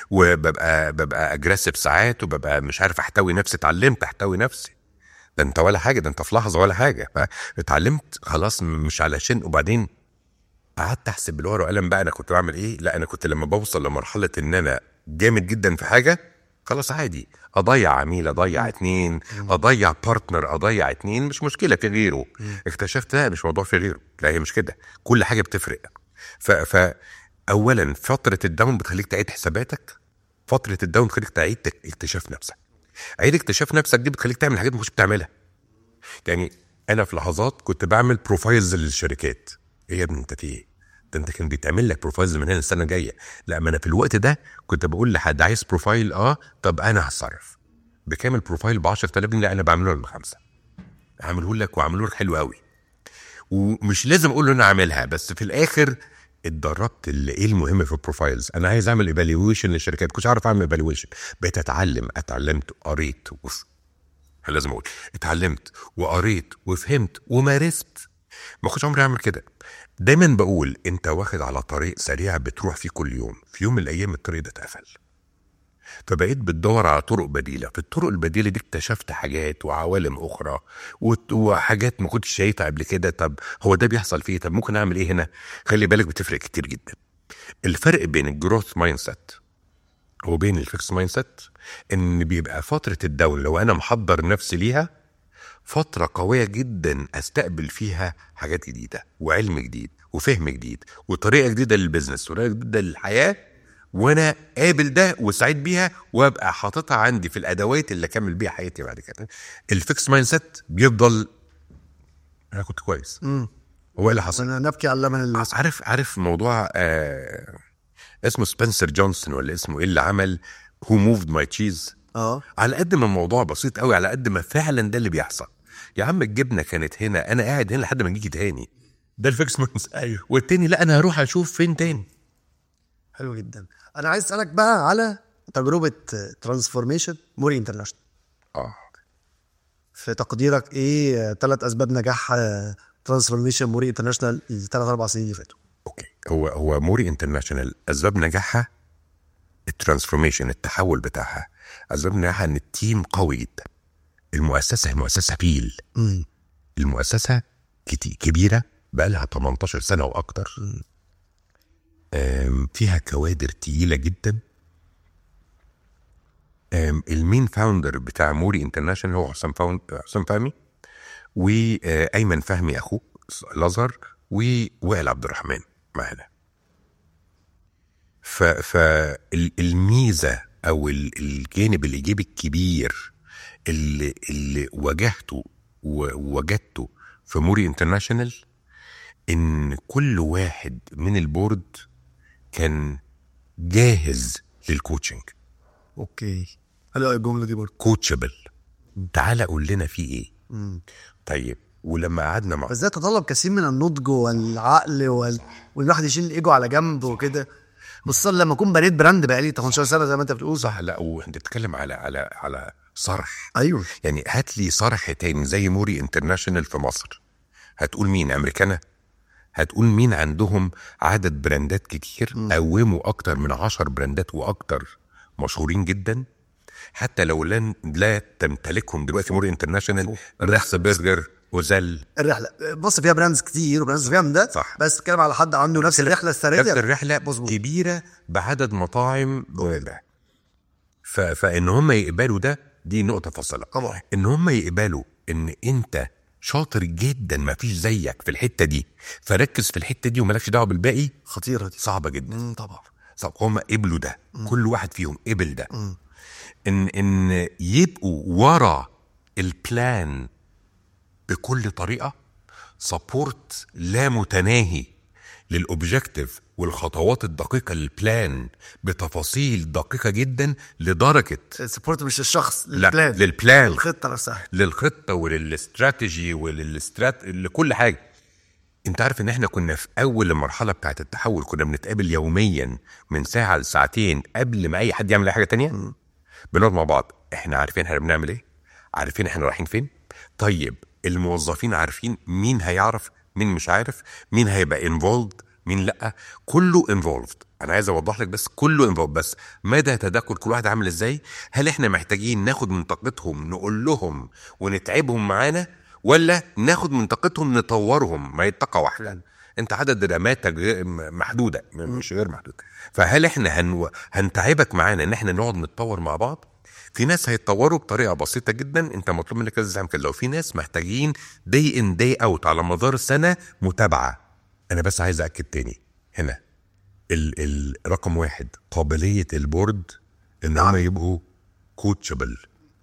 وببقى اجريسيف ساعات، وببقى مش عارف احتوي نفسي. اتعلمت احتوي نفسي. ده انت ولا حاجه، ده انت في لحظه ولا حاجه. اتعلمت خلاص مش علشان. وبعدين قعدت احسب بالورقه وقلم بقى انا كنت بعمل ايه. لا انا كنت لما بوصل لمرحله ان انا جامد جدا في حاجه، خلاص عادي اضيع عميل، اضيع 2، اضيع بارتنر، اضيع 2، مش مشكله في غيره. اكتشفت لا مش موضوع في غيره، لا هي مش كده، كل حاجه بتفرق. اولا فتره الداون بتخليك تعيد حساباتك، فتره الداون بتخليك تعيد اكتشاف نفسك. عيد اكتشاف نفسك دي بتخليك تعمل حاجات ما كنتش بتعملها. يعني انا في لحظات كنت بعمل بروفايلز للشركات. ايه يا ابني انت في ايه؟ ده انت كان بيتعمل لك بروفايلز من هنا السنه الجايه. لا ما انا في الوقت ده كنت بقول لحد عايز بروفايل، طب انا هتصرف بكامل بروفايل ب 10000 جنيه. لا انا بعمله لك ب5، اعمله لك واعمله لك حلو قوي. ومش لازم اقول له انا عاملها، بس في الاخر اتدربت اللي ايه المهم في البروفايلز. انا عايز اعمل ايفالويشن للشركات، كنتش عارف اعمل ايفالويشن، بقيت اتعلمت قريت لازم اقول اتعلمت وقريت وفهمت ومارست. ما كنتش عمري اعمل كده. دايما بقول انت واخد على طريق سريع بتروح فيه كل يوم، في يوم من الايام الطريق ده اتقفل، فبقيت بتدور على طرق بديله. في الطرق البديله دي اكتشفت حاجات وعوالم اخرى وحاجات ما كنتش شايفها قبل كده. طب هو ده بيحصل فيه؟ طب ممكن اعمل ايه هنا؟ خلي بالك بتفرق كتير جدا. الفرق بين الجروث مايند سيت وبين الفيكس مايند سيت ان بيبقى فتره الداون لو انا محضر نفسي ليها فتره قويه جدا استقبل فيها حاجات جديده وعلم جديد وفهم جديد وطريقه جديده للبزنس وطريقه جديده للحياه، وانا قابل ده وسعيد بيها وابقى حاططها عندي في الادوات اللي اكمل بيها حياتي بعد كده. الفيكس مايند سيت بيفضل انا كنت كويس. هو اللي حصل انا نبكي على اللبن عارف موضوع اسمه سبنسر جونسون ولا اسمه ايه اللي عمل Who Moved My Cheese؟ على قد ما الموضوع بسيط قوي، على قد ما فعلا ده اللي بيحصل. يا عم الجبنه كانت هنا، انا قاعد هنا لحد ما نيجي تاني. ده الفيكس مايند. ايوه. والتاني لا انا هروح اشوف فين تاني. حلو جدا. انا عايز اسالك بقى على تجربه ترانسفورميشن موري انترناشونال. في تقديرك ايه 3 اسباب نجاح ترانسفورميشن موري انترناشونال ال3-4 سنين اللي فاتوا؟ اوكي. هو موري انترناشونال اسباب نجاحها الترانسفورميشن، التحول بتاعها. اسباب نجاحها ان التيم قوي جدا، المؤسسه مؤسسه فيل. المؤسسه كبيره بقى لها 18 سنه واكتر. فيها كوادر تقيله جدا. المين فاوندر بتاع موري انترناشونال هو حسام فهمي، وايمن فهمي اخوه الازهر، ووائل عبد الرحمن معنا. فالميزه او الجانب الايجابي الكبير اللي وجدته في موري انترناشونال ان كل واحد من البورد كان جاهز للكوتشنج. اوكي، حلوه الجمله دي برضه، كوتشبل. تعالى قول لنا في ايه. طيب، ولما قعدنا مع بس ده تطلب كثير من النضج والعقل والواحد يشيل الايجو على جنب وكده، خصوصا لما اكون بنيت براند بقالي 18 سنه زي ما انت بتقول. صح. لا، وانت بتتكلم على صرح. ايوه، يعني هات لي صرح تاني زي موري انترناشونال في مصر، هتقول مين؟ امريكانا؟ هتقول مين عندهم عدد براندات كتير قوموا اكتر من 10 براندات واكتر مشهورين جدا، حتى لو لا تمتلكهم دلوقتي موري انترناشونال. رخص برجر وزل. الرحله بص فيها براندز كتير وبراندز فيها من ده، صح. بس اتكلم على حد عنده نفس الرحله السريه، نفس الرحله مظبوط. كبيره بعدد مطاعم. فان هم يقبلوا ده، دي نقطه فاصله. طبعا ان هم يقبلوا ان انت شاطر جدا ما فيش زيك في الحته دي، فركز في الحته دي ومالكش دعوه بالباقي، خطيره دي، صعبه جدا. طبعا. صعب. هم قبلوا ده. كل واحد فيهم قبل ده. ان يبقوا ورا البلان بكل طريقه، سبورت لا متناهي للاوبجكتيف والخطوات الدقيقه للبلان بتفاصيل دقيقه جدا، لدرجه السبورت مش الشخص، لا، للبلان، الخطه نفسها، للخطه وللاستراتيجي لكل حاجه. انت عارف ان احنا كنا في اول المرحله بتاعه التحول كنا بنتقابل يوميا من ساعه لساعتين قبل ما اي حد يعمل اي حاجه تانية. بنقعد مع بعض، احنا عارفين احنا بنعمل ايه، عارفين احنا رايحين فين. طيب الموظفين عارفين، مين هيعرف، مين مش عارف، مين هيبقى انفولد، مين لا، كله انفولد. انا عايز اوضح لك بس كله انفولد، بس مدى تدخل كل واحد عامل ازاي. هل احنا محتاجين ناخد من طاقتهم نقول لهم ونتعبهم معانا، ولا ناخد من طاقتهم نطورهم؟ ما هي الطاقه واحده، انت عدد رماتك محدوده مش غير محدود. فهل احنا هنتعبك معانا ان احنا نقعد نتطور مع بعض؟ في ناس هيتطوروا بطريقه بسيطه جدا، انت مطلوب منك لازم تعمل كده. لو في ناس محتاجين داي ان داي اوت على مدار سنه متابعه. انا بس عايز اكد تاني هنا الرقم 1 قابليه البورد ان هم يبقوا كوتشبل،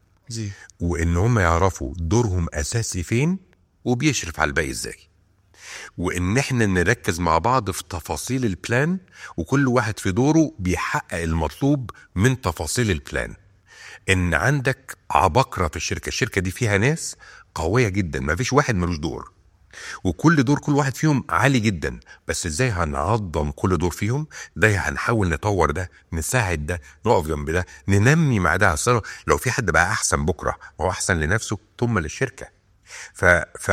وان هم يعرفوا دورهم اساسي فين وبيشرف على الباقي ازاي، وان احنا نركز مع بعض في تفاصيل البلان، وكل واحد في دوره بيحقق المطلوب من تفاصيل البلان. ان عندك عباقرة في الشركة دي فيها ناس قوية جدا، ما فيش واحد ملوش دور، وكل دور كل واحد فيهم عالي جدا، بس ازاي هنعظم كل دور فيهم؟ ده هنحاول نطور ده، نساعد ده، نقف جنب ده، ننمي مع ده. اصلا لو في حد بقى احسن بكرة هو احسن لنفسه ثم للشركة. ف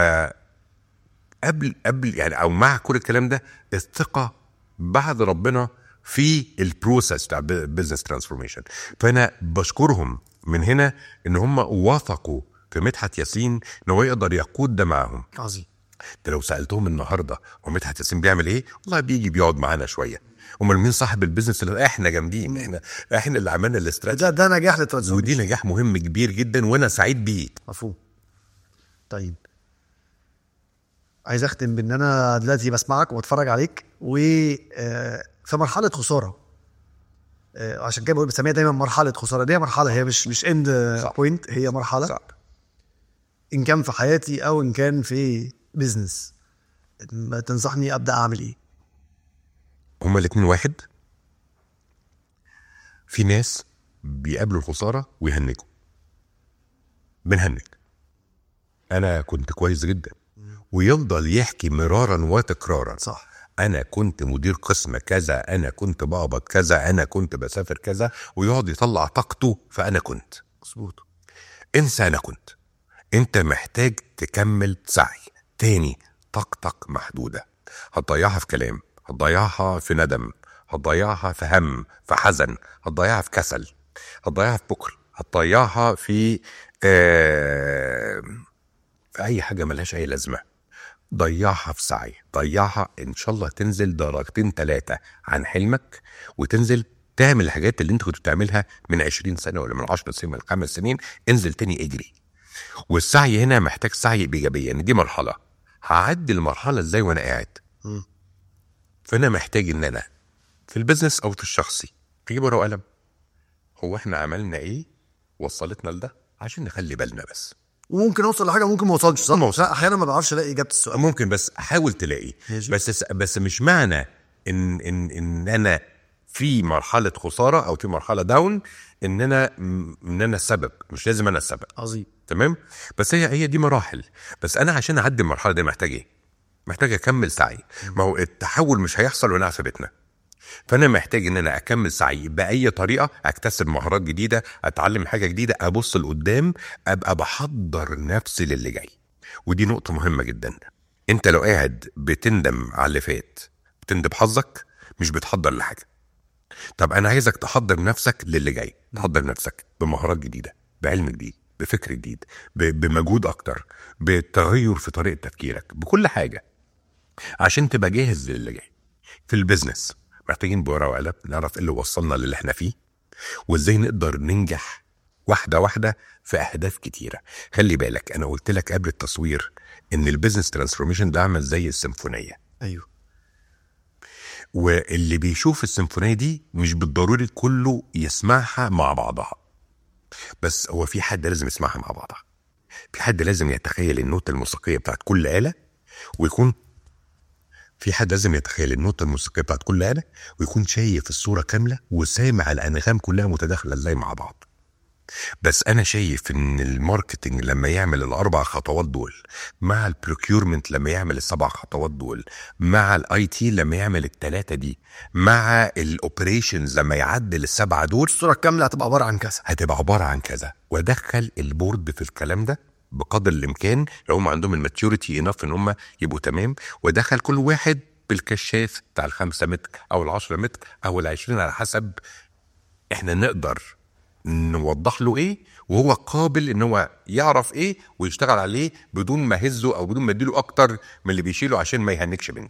قبل يعني او مع كل الكلام ده، الثقة بعد ربنا في البروسيس بتاع بزنس ترانسفورميشن. فانا بشكرهم من هنا ان هم وثقوا في مدحت ياسين ان هو يقدر يقود ده معاهم. عظيم. انت لو سالتهم النهارده هو مدحت ياسين بيعمل ايه، والله بيجي بيقعد معانا شويه. امال مين صاحب البيزنس؟ اللي احنا جامدين، احنا اللي عملنا الاستراتيجي. ده نجاح للترانسفورميشن، ودي نجاح مهم كبير جدا وانا سعيد بيه. مفهوم. طيب عايز اختم بان انا دلوقتي بسمعك وبتفرج عليك في مرحله خساره، عشان كده بقول بسميها دايما مرحله خساره. دي مرحله، هي مش اند بوينت، هي مرحله صعب. ان كان في حياتي او ان كان في بيزنس، ما تنصحني ابدا اعمل ايه؟ هما الاتنين واحد. في ناس بيقابلوا الخساره ويهنجوا، بنهنج. انا كنت كويس جدا، ويفضل يحكي مرارا وتكرارا. صح. انا كنت مدير قسم كذا، انا كنت بقبض كذا، انا كنت بسافر كذا، ويقعد يطلع طاقته فانا كنت. مظبوط. انسى انا كنت. انت محتاج تكمل سعي تاني. طاقتك محدودة، هتضيعها في كلام، هتضيعها في ندم، هتضيعها في هم، في حزن، هتضيعها في كسل، هتضيعها في بكر، هتضيعها في اي حاجه ملهاش اي لازمه ضيعها في سعي، ضيعها ان شاء الله تنزل درجتين 3 عن حلمك، وتنزل تعمل الحاجات اللي انت كنت بتعملها من 20 سنه ولا من 10 سنين من 5 سنين. انزل تاني اجري. والسعي هنا محتاج سعي بايجابيه، ان دي مرحله هعدي المرحله ازاي وانا قاعد. فانا محتاج ان انا في البيزنس او في الشخصي اجيب ورقه وقلم، هو احنا عملنا ايه وصلتنا لده، عشان نخلي بالنا بس. وممكن اوصل لحاجه ممكن ما اوصلش، صح؟ ما أوصل. لا، احيانا ما بعرفش الاقي اجابه السؤال. ممكن، بس حاول تلاقي. ماشي. بس مش معنى ان انا في مرحله خساره او في مرحله داون ان انا السبب. مش لازم انا السبب. عظيم. تمام. بس هي دي مراحل. بس انا عشان اعدي المرحله دي محتاج ايه؟ محتاج اكمل سعي. ما هو التحول مش هيحصل وانا في بيتنا. فانا محتاج ان انا اكمل سعي باي طريقه، اكتسب مهارات جديده، اتعلم حاجه جديده، ابص لقدام، ابقى بحضر نفسي للي جاي. ودي نقطه مهمه جدا. انت لو قاعد بتندم على اللي فات، بتندم حظك، مش بتحضر لحاجه. طب انا عايزك تحضر نفسك للي جاي. تحضر نفسك بمهارات جديده، بعلم جديد، بفكر جديد، بمجهود اكتر، بتغير في طريقه تفكيرك، بكل حاجه، عشان تبقى جاهز للي جاي. في البيزنس محتاجين بورقه وقلم نعرف ايه اللي وصلنا للي احنا فيه، وازاي نقدر ننجح واحده واحده في اهداف كتيره. خلي بالك انا قلت لك قبل التصوير ان البيزنس ترانسفورميشن ده عامل زي السيمفونيه. ايوه. واللي بيشوف السيمفونيه دي مش بالضروري كله يسمعها مع بعضها، بس هو في حد لازم يسمعها مع بعضها. في حد لازم يتخيل النوتة الموسيقيه بتاعت كل آلة، ويكون في حد لازم يتخيل النوتة الموسيقية بتاعت كل آلة، ويكون شايف الصورة كاملة وسامع الأنغام كلها متداخلة ازاي مع بعض. بس أنا شايف إن الماركتينج لما يعمل ال4 خطوات دول، مع البروكيورمنت لما يعمل ال7 خطوات دول، مع IT لما يعمل ال3 دي، مع الأوبريشنز لما يعدل ال7 دول، الصوره الكامله هتبقى عباره عن كذا. هتبقى عبارة عن كذا. وادخل البورد في الكلام ده بقدر الامكان لو هم عندهم الماتيوريتي انف ان هم يبقوا تمام. ودخل كل واحد بالكشاف بتاع ال5 متر او ال10 متر او ال20 على حسب احنا نقدر نوضح له ايه، وهو قابل ان هو يعرف ايه ويشتغل عليه بدون ما هزه او بدون ما اديله اكتر من اللي بيشيله عشان ما يهنكش منه.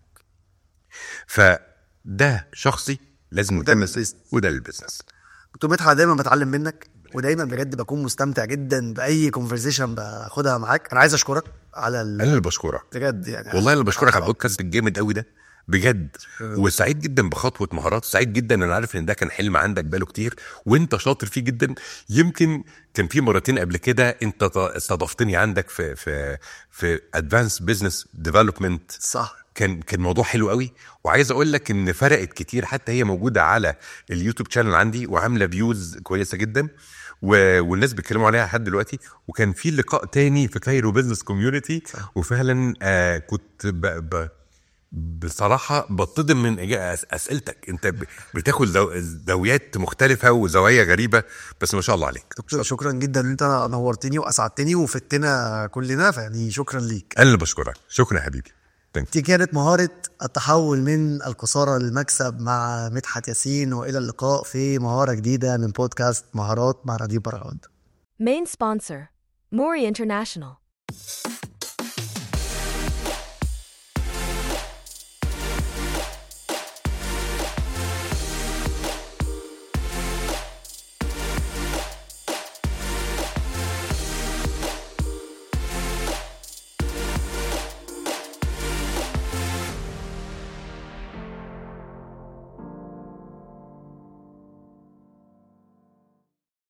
فده شخصي لازم نكمل، وده البيزنس. دكتور مدحت، دايما بتعلم منك، ودايما بجد بكون مستمتع جدا باي كونفرسيشن باخدها معاك. انا عايز اشكرك على انا اللي بشكرك بجد يعني. والله اللي بشكرك على البودكاست الجامد قوي ده بجد. وسعيد جدا بخطوه مهارات. سعيد جدا، انا عارف ان ده كان حلم عندك بقاله كتير وانت شاطر فيه جدا. يمكن كان في مرتين قبل كده انت استضفتني عندك في ادفانس بزنس ديفلوبمنت. صح. كان موضوع حلو قوي. وعايز اقول لك ان فرقت كتير، حتى هي موجوده على اليوتيوب شانل عندي وعامله فيوز كويسه جدا، والناس بيتكلموا عليها لحد دلوقتي. وكان في لقاء تاني في كايرو بزنس كوميونتي، وفعلا كنت بصراحه بتصدم من اسئلتك. انت بتاخد زاويات مختلفه وزوايا غريبه، بس ما شاء الله عليك. دكتور شكرا جدا ان انت نورتني واسعدتني وفتنا كلنا، فيعني شكرا ليك. انا اللي بشكرك. شكرا يا حبيبي. دي كانت مهارة التحول من الخسارة للمكسب مع مدحت ياسين، وإلى اللقاء في مهارة جديدة من بودكاست مهارات مع رديف برغوث. Main sponsor, Mori International.